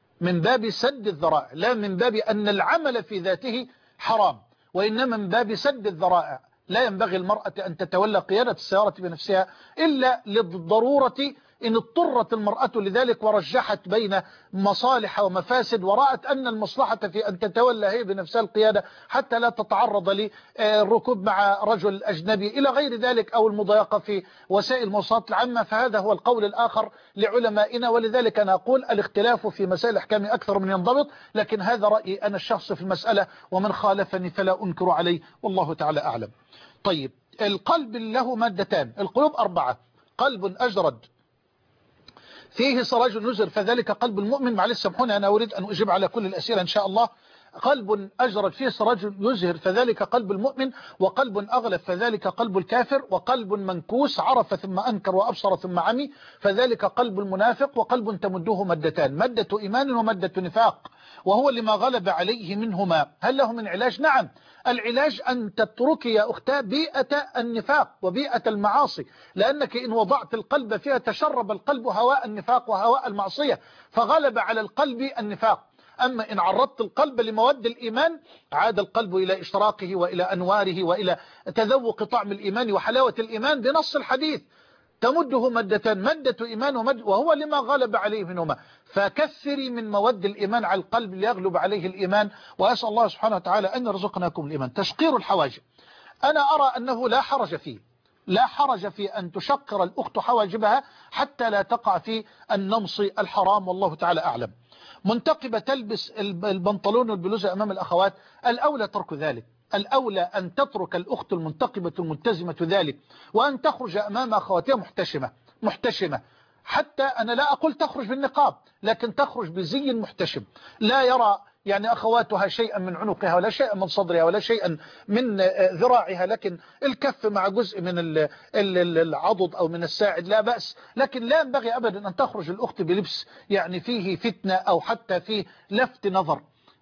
B: لا من باب أن العمل في ذاته حرام، وإنما من باب سد الذرائع. لا ينبغي المرأة أن تتولى قيادة السيارة بنفسها إلا للضرورة إن اضطرت المرأة لذلك ورجحت بين مصالح ومفاسد، ورأت أن المصلحة في أن تتولى هي بنفسها القيادة حتى لا تتعرض للركوب مع رجل أجنبي إلى غير ذلك، أو المضايقة في وسائل المواصلات العامة. فهذا هو القول الآخر لعلمائنا، ولذلك أنا أقول الاختلاف في مسائل الأحكام أكثر من ينضبط، لكن هذا رأيي أنا الشخص في المسألة، ومن خالفني فلا أنكر عليه، والله تعالى أعلم. طيب، القلب له مادتان، القلوب 4: قلب أجرد فيه سراج نزر فذلك قلب المؤمن. معلش سامحوني، أنا أريد أن أجيب على كل الأسئلة إن شاء الله. قلب أجرد فيه سراج يزهر فذلك قلب المؤمن، وقلب أغلب فذلك قلب الكافر، وقلب منكوس عرف ثم أنكر وأبصر ثم عمي فذلك قلب المنافق، وقلب تمده مدتان، مدة إيمان ومدة نفاق، وهو لما غلب عليه منهما. هل له من علاج؟ نعم، العلاج أن تتركي يا أختاه بيئة النفاق وبيئة المعاصي، لأنك إن وضعت القلب فيها تشرب القلب هواء النفاق وهواء المعصية فغلب على القلب النفاق. أما إن عرضت القلب لمواد الإيمان عاد القلب إلى إشراقه وإلى أنواره وإلى تذوق طعم الإيمان وحلاوة الإيمان بنص الحديث تمده مدتان، مدة إيمان وهو لما غلب عليه منهما. فكثري من مواد الإيمان على القلب ليغلب عليه الإيمان، وأسأل الله سبحانه وتعالى أن يرزقناكم الإيمان. تشقير الحواجب، أنا أرى أنه لا حرج فيه، لا حرج في أن تشقر الأخت حواجبها حتى لا تقع في النمص الحرام، والله تعالى أعلم. منتقبة تلبس البنطلون والبلوزة أمام الأخوات، الأولى ترك ذلك، الأولى أن تترك الأخت المنتقبة الملتزمة ذلك، وأن تخرج أمام أخواتها محتشمة. حتى أنا لا أقول تخرج بالنقاب، لكن تخرج بزي محتشم، لا يرى يعني أخواتها شيئا من عنقها ولا شيئا من صدرها ولا شيئا من ذراعها، لكن الكف مع جزء من العضد أو من الساعد لا بأس، لكن لا ينبغي أبدا أن تخرج الأخت بلبس يعني فيه فتنة أو حتى فيه لفت نظر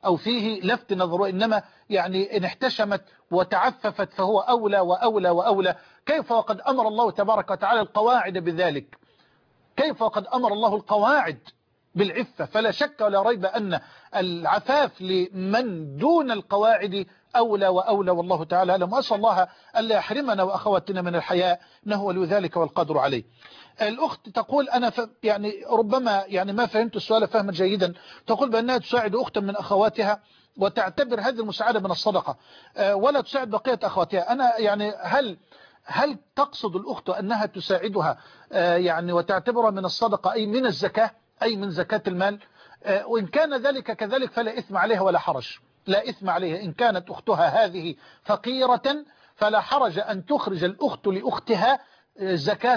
B: وإنما يعني إن احتشمت وتعففت فهو أولى وأولى وأولى. كيف وقد أمر الله تبارك وتعالى القواعد بذلك، كيف وقد أمر الله القواعد بالعفة، فلا شك ولا ريب أن العفاف لمن دون القواعد أولى وأولى، والله تعالى أعلم. وأسأل الله ألا يحرمنا وأخواتنا من الحياء، إنه ولي ذلك والقدر عليه. الأخت تقول أنا يعني ربما يعني ما فهمت السؤال فهما جيدا، تقول بأنها تساعد أختا من أخواتها وتعتبر هذه المساعدة من الصدقة ولا تساعد بقية أخواتها. أنا يعني هل تقصد الأخت أنها تساعدها يعني وتعتبرها من الصدقة أي من الزكاة أي من زكاة المال؟ وإن كان ذلك كذلك فلا إثم عليها ولا حرج، لا إثم عليها. إن كانت أختها هذه فقيرة فلا حرج أن تخرج الأخت لأختها زكاة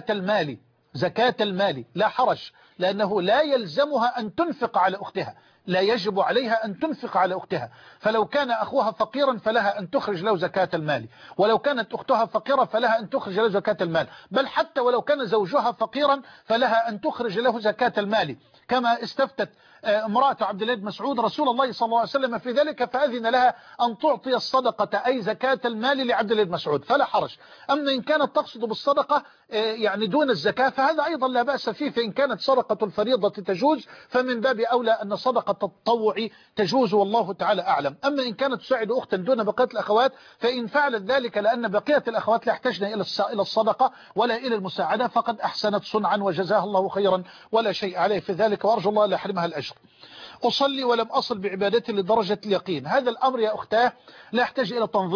B: المال لا حرج، لأنه لا يلزمها أن تنفق على أختها، لا يجب عليها أن تنفق على أختها. فلو كان أخوها فقيرا فلها أن تخرج له زكاة المال، ولو كانت أختها فقيرة فلها أن تخرج له زكاة المال، بل حتى ولو كان زوجها فقيرا فلها أن تخرج له زكاة المال، كما استفتت امرأة عبد الله بن مسعود رسول الله صلى الله عليه وسلم في ذلك فأذن لها أن تعطي الصدقة أي زكاة المال لعبد الله بن مسعود فلا حرج. أما إن كانت تقصد بالصدقة يعني دون الزكاة فهذا أيضا لا بأس فيه، فإن كانت صدقة الفريضة تجوز فمن باب أولى أن صدقة التطوع تجوز، والله تعالى أعلم. أما إن كانت تساعد أختا دون بقية الأخوات فإن فعلت ذلك لأن بقية الأخوات لا يحتاجن إلى الصدقة ولا إلى المساعدة فقد أحسنت صنعا وجزاها الله خيرا ولا شيء عليه في ذلك، وأرجو الله لا يحرمها الأجر. أصلي ولم أصل بعبادتي لدرجة اليقين، هذا الأمر يا أختاه لا يحتاج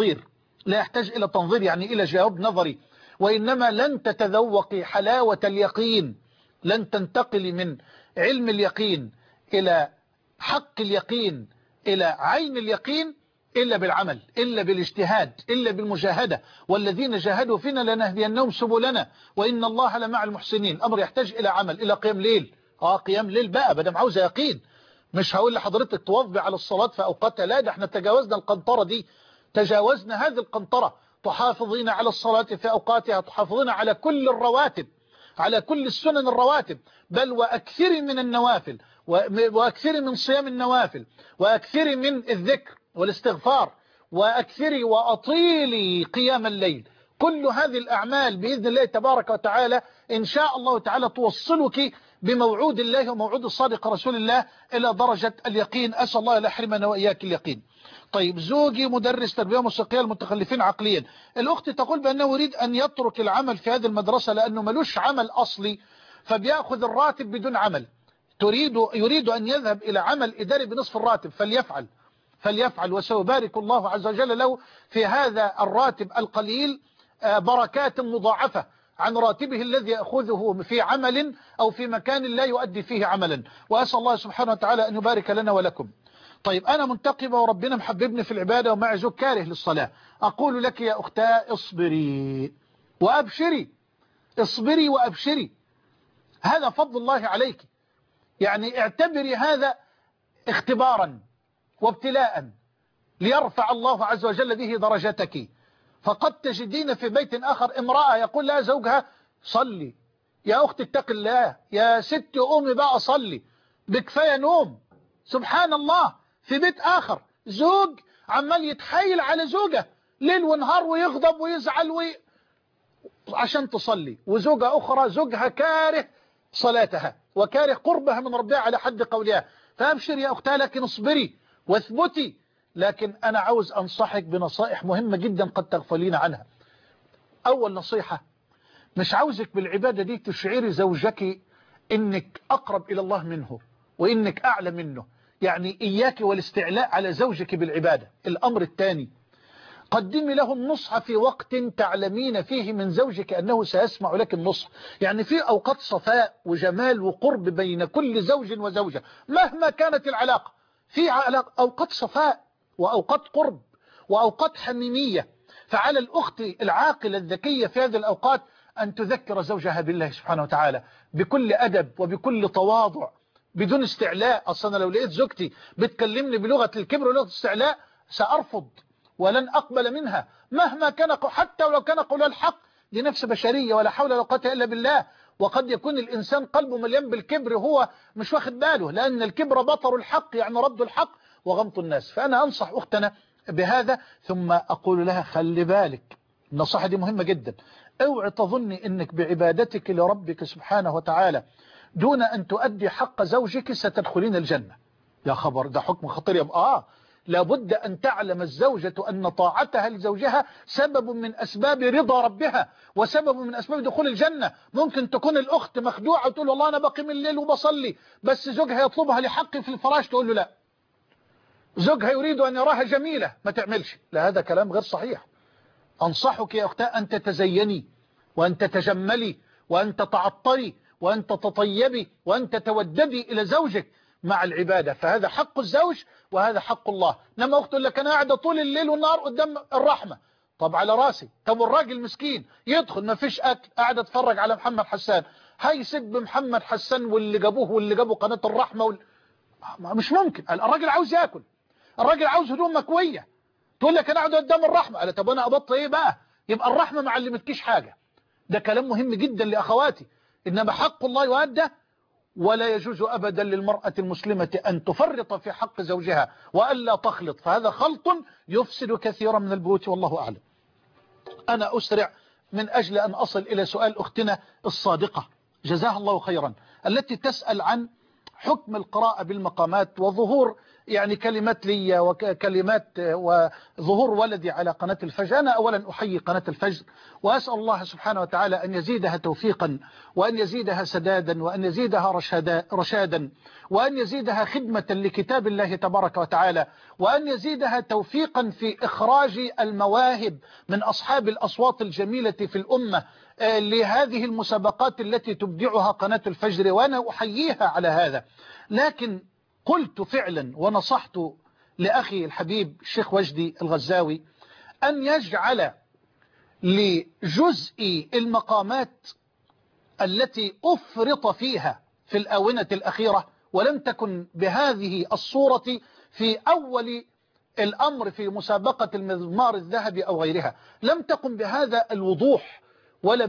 B: إلى تنظير يعني إلى جواب نظري، وإنما لن تتذوقي حلاوة اليقين، لن تنتقلي من علم اليقين إلى حق اليقين إلى عين اليقين إلا بالعمل، إلا بالاجتهاد، إلا بالمجاهدة، والذين جاهدوا فينا لنهدينهم سبلنا وإن الله لمع المحسنين. الأمر يحتاج إلى عمل، إلى قيام ليل، قيام ليل بقى بدم عاوزة يقين. مش هقول لحضرتك تواظبي على الصلاة في أوقاتها، لا، ده احنا تجاوزنا القنطرة دي، تجاوزنا هذه القنطرة. تحافظين على الصلاة في أوقاتها، تحافظين على كل الرواتب، على كل السنن الرواتب، بل وأكثر من النوافل، وأكثر من صيام النوافل، وأكثر من الذكر والاستغفار، وأكثر وأطيلي قيام الليل. كل هذه الأعمال بإذن الله تبارك وتعالى إن شاء الله تعالى توصلك بموعود الله وموعود الصادق رسول الله إلى درجة اليقين. أسأل الله لا يحرمنا وإياك اليقين. طيب، زوجي مدرس تربية موسيقية المتخلفين عقليا، الأخت تقول بأنه يريد أن يترك العمل في هذه المدرسة لأنه ملوش عمل أصلي فبيأخذ الراتب بدون عمل، يريد أن يذهب إلى عمل إداري بنصف الراتب، فليفعل وسيبارك الله عز وجل له في هذا الراتب القليل بركات مضاعفة عن راتبه الذي يأخذه في عمل أو في مكان لا يؤدي فيه عملا، وأسأل الله سبحانه وتعالى أن يبارك لنا ولكم. طيب، أنا منتقبة وربنا محببني في العبادة ومع زوج كاره للصلاة، أقول لك يا أختاه اصبري وأبشري، اصبري وأبشري، هذا فضل الله عليك، يعني اعتبري هذا اختبارا وابتلاء ليرفع الله عز وجل به درجتك. فقد تجدين في بيت آخر امرأة يقول لها زوجها صلي يا أختي اتق الله، يا ست قومي بقى صلي، بكفاية نوم. سبحان الله. في بيت آخر زوج عمال يتحايل على زوجة ليل ونهار ويغضب ويزعل عشان تصلي، وزوجة أخرى زوجها كاره صلاتها وكاره قربها من ربها على حد قولها. فأبشر يا أختها، لكن اصبري واثبتي. لكن أنا عاوز أنصحك بنصائح مهمة جدا قد تغفلين عنها. أول نصيحة، مش عاوزك بالعبادة دي تشعري زوجك إنك أقرب إلى الله منه وإنك أعلى منه، يعني إياك والاستعلاء على زوجك بالعبادة. الأمر الثاني، قدمي له النصح في وقت تعلمين فيه من زوجك أنه سيسمع لك النصح. يعني في أوقات صفاء وجمال وقرب بين كل زوج وزوجة مهما كانت العلاقة، في أوقات صفاء وأوقات قرب وأوقات حميمية. فعلى الأخت العاقلة الذكية في هذه الأوقات أن تذكر زوجها بالله سبحانه وتعالى بكل أدب وبكل تواضع بدون استعلاء. أصلا لو لقيت زوجتي بتكلمني بلغة الكبر ولغة الاستعلاء سأرفض ولن أقبل منها مهما كان، حتى ولو كان قولها الحق. دي نفس بشرية ولا حول ولا قوة إلا بالله. وقد يكون الإنسان قلبه مليان بالكبر هو مش واخد باله، لأن الكبر بطر الحق، يعني رد الحق وغمط الناس. فأنا أنصح أختنا بهذا، ثم أقول لها خلي بالك، النصيحة دي مهمة جدا. اوعي تظني أنك بعبادتك لربك سبحانه وتعالى دون أن تؤدي حق زوجك ستدخلين الجنة. يا خبر، ده حكم خطير يا لابد أن تعلم الزوجة أن طاعتها لزوجها سبب من أسباب رضا ربها وسبب من أسباب دخول الجنة. ممكن تكون الأخت مخدوعة وتقول والله أنا بقيم الليل وبصلي، بس زوجها يطلبها لحق في الفراش تقول له لا. زوجها يريد أن يراها جميلة ما تعملش، لا، هذا كلام غير صحيح. أنصحك يا أختاه أن تتزيني وأن تتجملي وأن تتعطري وأن تتطيبي وأن تتوددي إلى زوجك مع العبادة، فهذا حق الزوج وهذا حق الله. لما أخت لك أنا قاعدة طول الليل والنهار قدام الرحمة، طب على راسي. طب الراجل مسكين يدخل ما فيش أكل، قاعد اتفرج على محمد حسان، هيسب محمد حسان واللي جابوه واللي جابوا قناة الرحمة مش ممكن. الراجل عاوز يأكل، الراجل عاوز هدوم مكوية، تقول لك أنا قاعد قدام الرحمة. قال طب أنا أبطل إيه بقى؟ يبقى الرحمة ما علمتكيش حاجة. ده كلام مهم جدا لأخواتي. إنما حق الله يؤدى، ولا يجوز أبدا للمرأة المسلمة أن تفرط في حق زوجها وألا تخلط، فهذا خلط يفسد كثيرا من البيوت والله أعلم. أنا أسرع من أجل أن أصل إلى سؤال أختنا الصادقة جزاها الله خيرا، التي تسأل عن حكم القراءة بالمقامات وظهور يعني كلمات لي وكلمات وظهور ولدي على قناة الفجر. أنا أولا أحيي قناة الفجر وأسأل الله سبحانه وتعالى أن يزيدها توفيقا وأن يزيدها سدادا وأن يزيدها رشادا وأن يزيدها خدمة لكتاب الله تبارك وتعالى وأن يزيدها توفيقا في إخراج المواهب من أصحاب الأصوات الجميلة في الأمة لهذه المسابقات التي تبدعها قناة الفجر، وأنا أحييها على هذا. لكن قلت فعلا ونصحت لأخي الحبيب الشيخ وجدي الغزاوي أن يجعل لجزء المقامات التي أفرط فيها في الآونة الأخيرة ولم تكن بهذه الصورة في أول الأمر في مسابقة المزمار الذهبي أو غيرها، لم تكن بهذا الوضوح ولا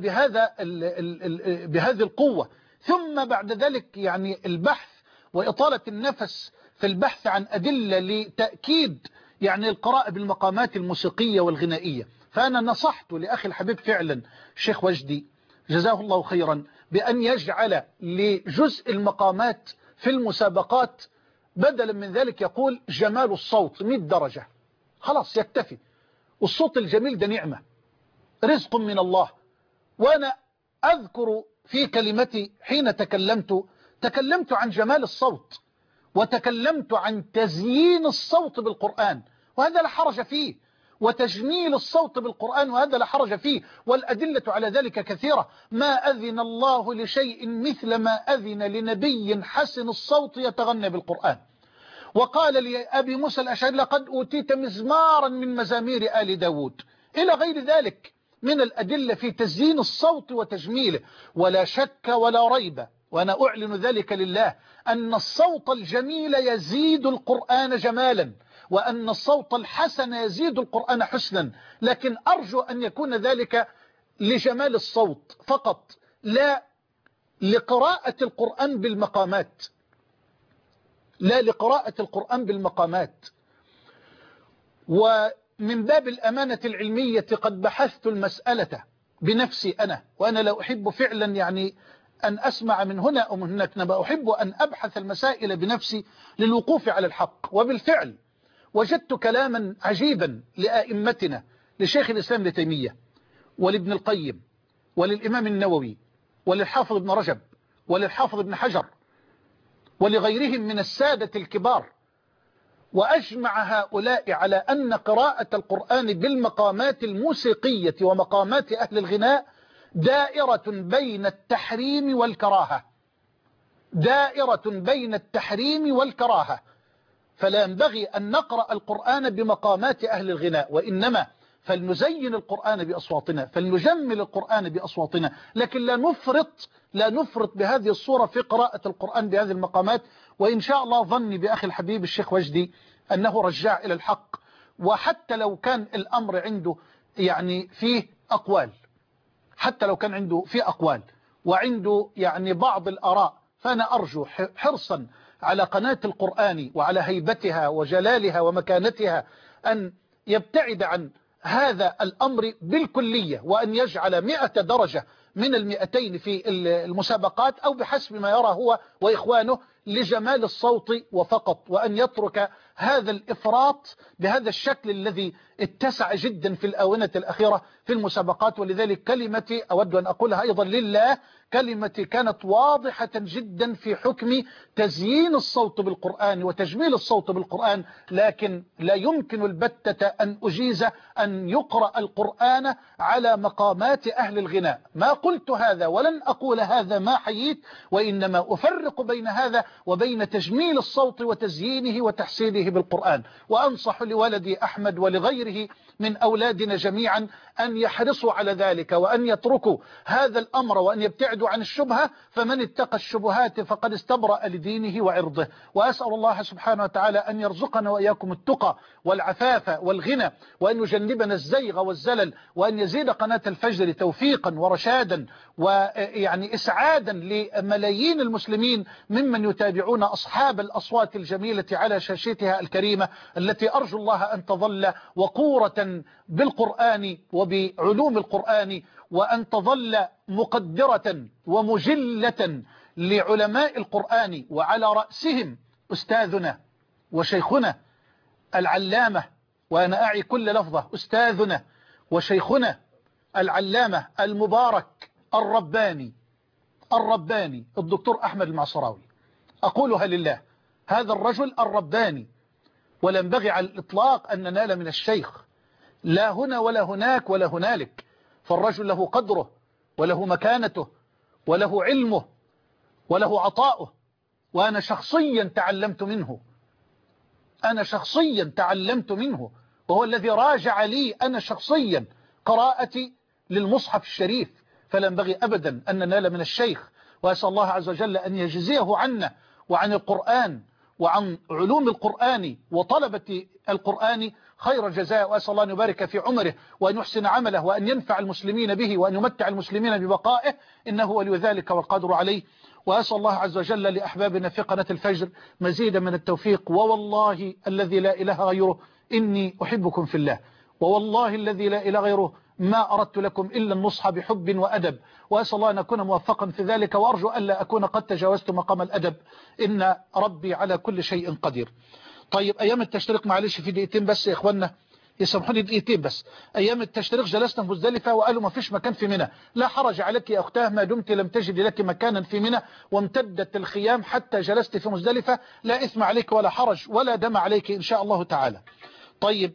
B: بهذه القوة. ثم بعد ذلك يعني البحث وإطالة النفس في البحث عن أدلة لتأكيد يعني القراءة بالمقامات الموسيقية والغنائية. فأنا نصحت لأخي الحبيب فعلا الشيخ وجدي جزاه الله خيرا بأن يجعل لجزء المقامات في المسابقات بدلا من ذلك يقول جمال الصوت 100 درجة، خلاص يكتفي. والصوت الجميل ده نعمة رزق من الله. وأنا أذكر في كلمتي حين تكلمت عن جمال الصوت وتكلمت عن تزيين الصوت بالقرآن وهذا لا حرج فيه، وتجميل الصوت بالقرآن وهذا لا حرج فيه، والأدلة على ذلك كثيرة. ما أذن الله لشيء مثل ما أذن لنبي حسن الصوت يتغنى بالقرآن. وقال لأبي موسى الأشعري لقد أوتيت مزمارا من مزامير آل داود إلى غير ذلك من الأدلة في تزيين الصوت وتجميله. ولا شك ولا ريب، وأنا أعلن ذلك لله، أن الصوت الجميل يزيد القرآن جمالا وأن الصوت الحسن يزيد القرآن حسنا، لكن أرجو أن يكون ذلك لجمال الصوت فقط، لا لقراءة القرآن بالمقامات، لا لقراءة القرآن بالمقامات. ومن باب الأمانة العلمية قد بحثت المسألة بنفسي أنا، وأنا لا أحب فعلا يعني أن أسمع من هنا أو من هناك، أنا أحب أن أبحث المسائل بنفسي للوقوف على الحق. وبالفعل وجدت كلاما عجيبا لآئمتنا، لشيخ الإسلام ابن تيمية ولابن القيم وللإمام النووي وللحافظ ابن رجب وللحافظ ابن حجر ولغيرهم من السادة الكبار، وأجمع هؤلاء على أن قراءة القرآن بالمقامات الموسيقية ومقامات أهل الغناء دائرة بين التحريم والكراهة، دائرة بين التحريم والكراهة. فلا ينبغي أن نقرأ القرآن بمقامات أهل الغناء، وإنما فلنزين القرآن بأصواتنا، فلنجمل القرآن بأصواتنا، لكن لا نفرط بهذه الصورة في قراءة القرآن بهذه المقامات. وإن شاء الله ظني بأخي الحبيب الشيخ وجدي أنه رجع إلى الحق، وحتى لو كان الأمر عنده يعني فيه أقوال، حتى لو كان عنده فيه أقوال وعنده يعني بعض الآراء، فأنا أرجو حرصا على قناة القرآن وعلى هيبتها وجلالها ومكانتها أن يبتعد عن هذا الأمر بالكلية، وأن يجعل 100 درجة من 200 في المسابقات أو بحسب ما يرى هو وإخوانه لجمال الصوت وفقط، وأن يترك هذا الإفراط بهذا الشكل الذي اتسع جدا في الآونة الأخيرة في المسابقات. ولذلك كلمتي أود أن أقولها أيضا لله، كلمتي كانت واضحة جدا في حكم تزيين الصوت بالقرآن وتجميل الصوت بالقرآن، لكن لا يمكن البتة أن أجيز أن يقرأ القرآن على مقامات أهل الغناء. ما قلت هذا ولن أقول هذا ما حييت، وإنما أفرق بين هذا وبين تجميل الصوت وتزيينه وتحسينه بالقرآن. وأنصح لولدي أحمد ولغيره من أولادنا جميعا أن يحرصوا على ذلك، وأن يتركوا هذا الأمر، وأن يبتعدوا عن الشبهة، فمن اتقى الشبهات فقد استبرأ لدينه وعرضه. وأسأل الله سبحانه وتعالى أن يرزقنا وإياكم التقى والعفاف والغنى، وأن يجنبنا الزيغ والزلل، وأن يزيد قناة الفجر توفيقا ورشادا ويعني إسعادا لملايين المسلمين ممن يتابعون أصحاب الأصوات الجميلة على شاشتها الكريمة، التي أرجو الله أن تظل وقورة بالقرآن وبعلوم القرآن، وأن تظل مقدرة ومجلة لعلماء القرآن، وعلى رأسهم أستاذنا وشيخنا العلامة، وأنا أعي كل لفظة، أستاذنا وشيخنا العلامة المبارك الرباني الدكتور أحمد المعصراوي. أقولها لله، هذا الرجل الرباني، ولا ينبغي على الإطلاق أن ننال من الشيخ لا هنا ولا هناك ولا هنالك، فالرجل له قدره وله مكانته وله علمه وله عطاؤه، وأنا شخصيا تعلمت منه، وهو الذي راجع لي أنا شخصيا قراءتي للمصحف الشريف. فلا ينبغي أبدا أن ننال من الشيخ، وأسأل الله عز وجل أن يجزيه عنا وعن القرآن وعن علوم القرآن وطلبة القرآن خير الجزاء، وأسأل الله أن يبارك في عمره وأن يحسن عمله وأن ينفع المسلمين به وأن يمتع المسلمين ببقائه، إنه ولي ذلك والقادر عليه. وأسأل الله عز وجل لأحبابنا في قناة الفجر مزيدا من التوفيق، ووالله الذي لا إله غيره إني أحبكم في الله، ووالله الذي لا إله غيره ما أردت لكم إلا النصح بحب وأدب، وأسأل الله أن أكون موفقا في ذلك، وأرجو ألا أكون قد تجاوزت مقام الأدب، إن ربي على كل شيء قدير. طيب أيام التشريق، معلش في دقيقتين بس يا إخوانا، يسامحوني دقيقتين بس. أيام التشريق جلسنا في مزدلفة وقالوا ما فيش مكان في منى. لا حرج عليك يا أختاه ما دمت لم تجد لك مكانا في منى وامتدت الخيام حتى جلست في مزدلفة، لا إثم عليك ولا حرج ولا دم عليك إن شاء الله تعالى. طيب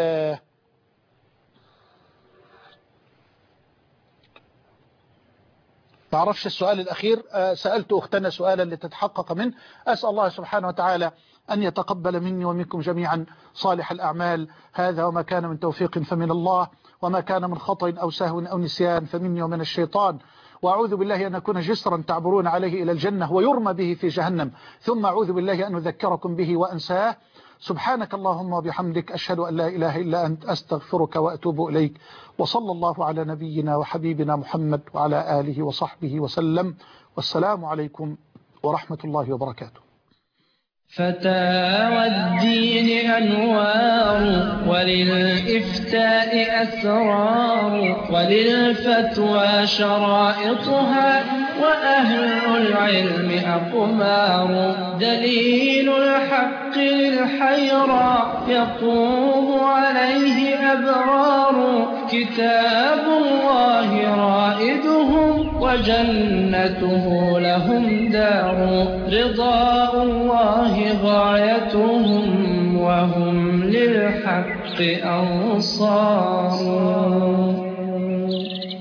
B: ما أعرفش السؤال الأخير، سألت أختنا سؤالا لتتحقق منه. أسأل الله سبحانه وتعالى أن يتقبل مني ومنكم جميعا صالح الأعمال، هذا وما كان من توفيق فمن الله، وما كان من خطأ أو سهو أو نسيان فمني ومن الشيطان، وأعوذ بالله أن أكون جسرا تعبرون عليه إلى الجنة ويرمى به في جهنم، ثم أعوذ بالله أن أذكركم به وأنساه. سبحانك اللهم وبحمدك، أشهد أن لا إله إلا أنت، أستغفرك وأتوب إليك. وصلى الله على نبينا وحبيبنا محمد وعلى آله وصحبه وسلم، والسلام عليكم ورحمة الله وبركاته.
L: فتاوى الدين أنوار، وللإفتاء أسرار، وللفتوى شرائطها، وأهل العلم أقمار. دليل الحق للحيرى يقوم عليه أبرار، كتاب الله رائدهم وجنته لهم دار. رضاء الله غايتهم وهم للحق أنصار.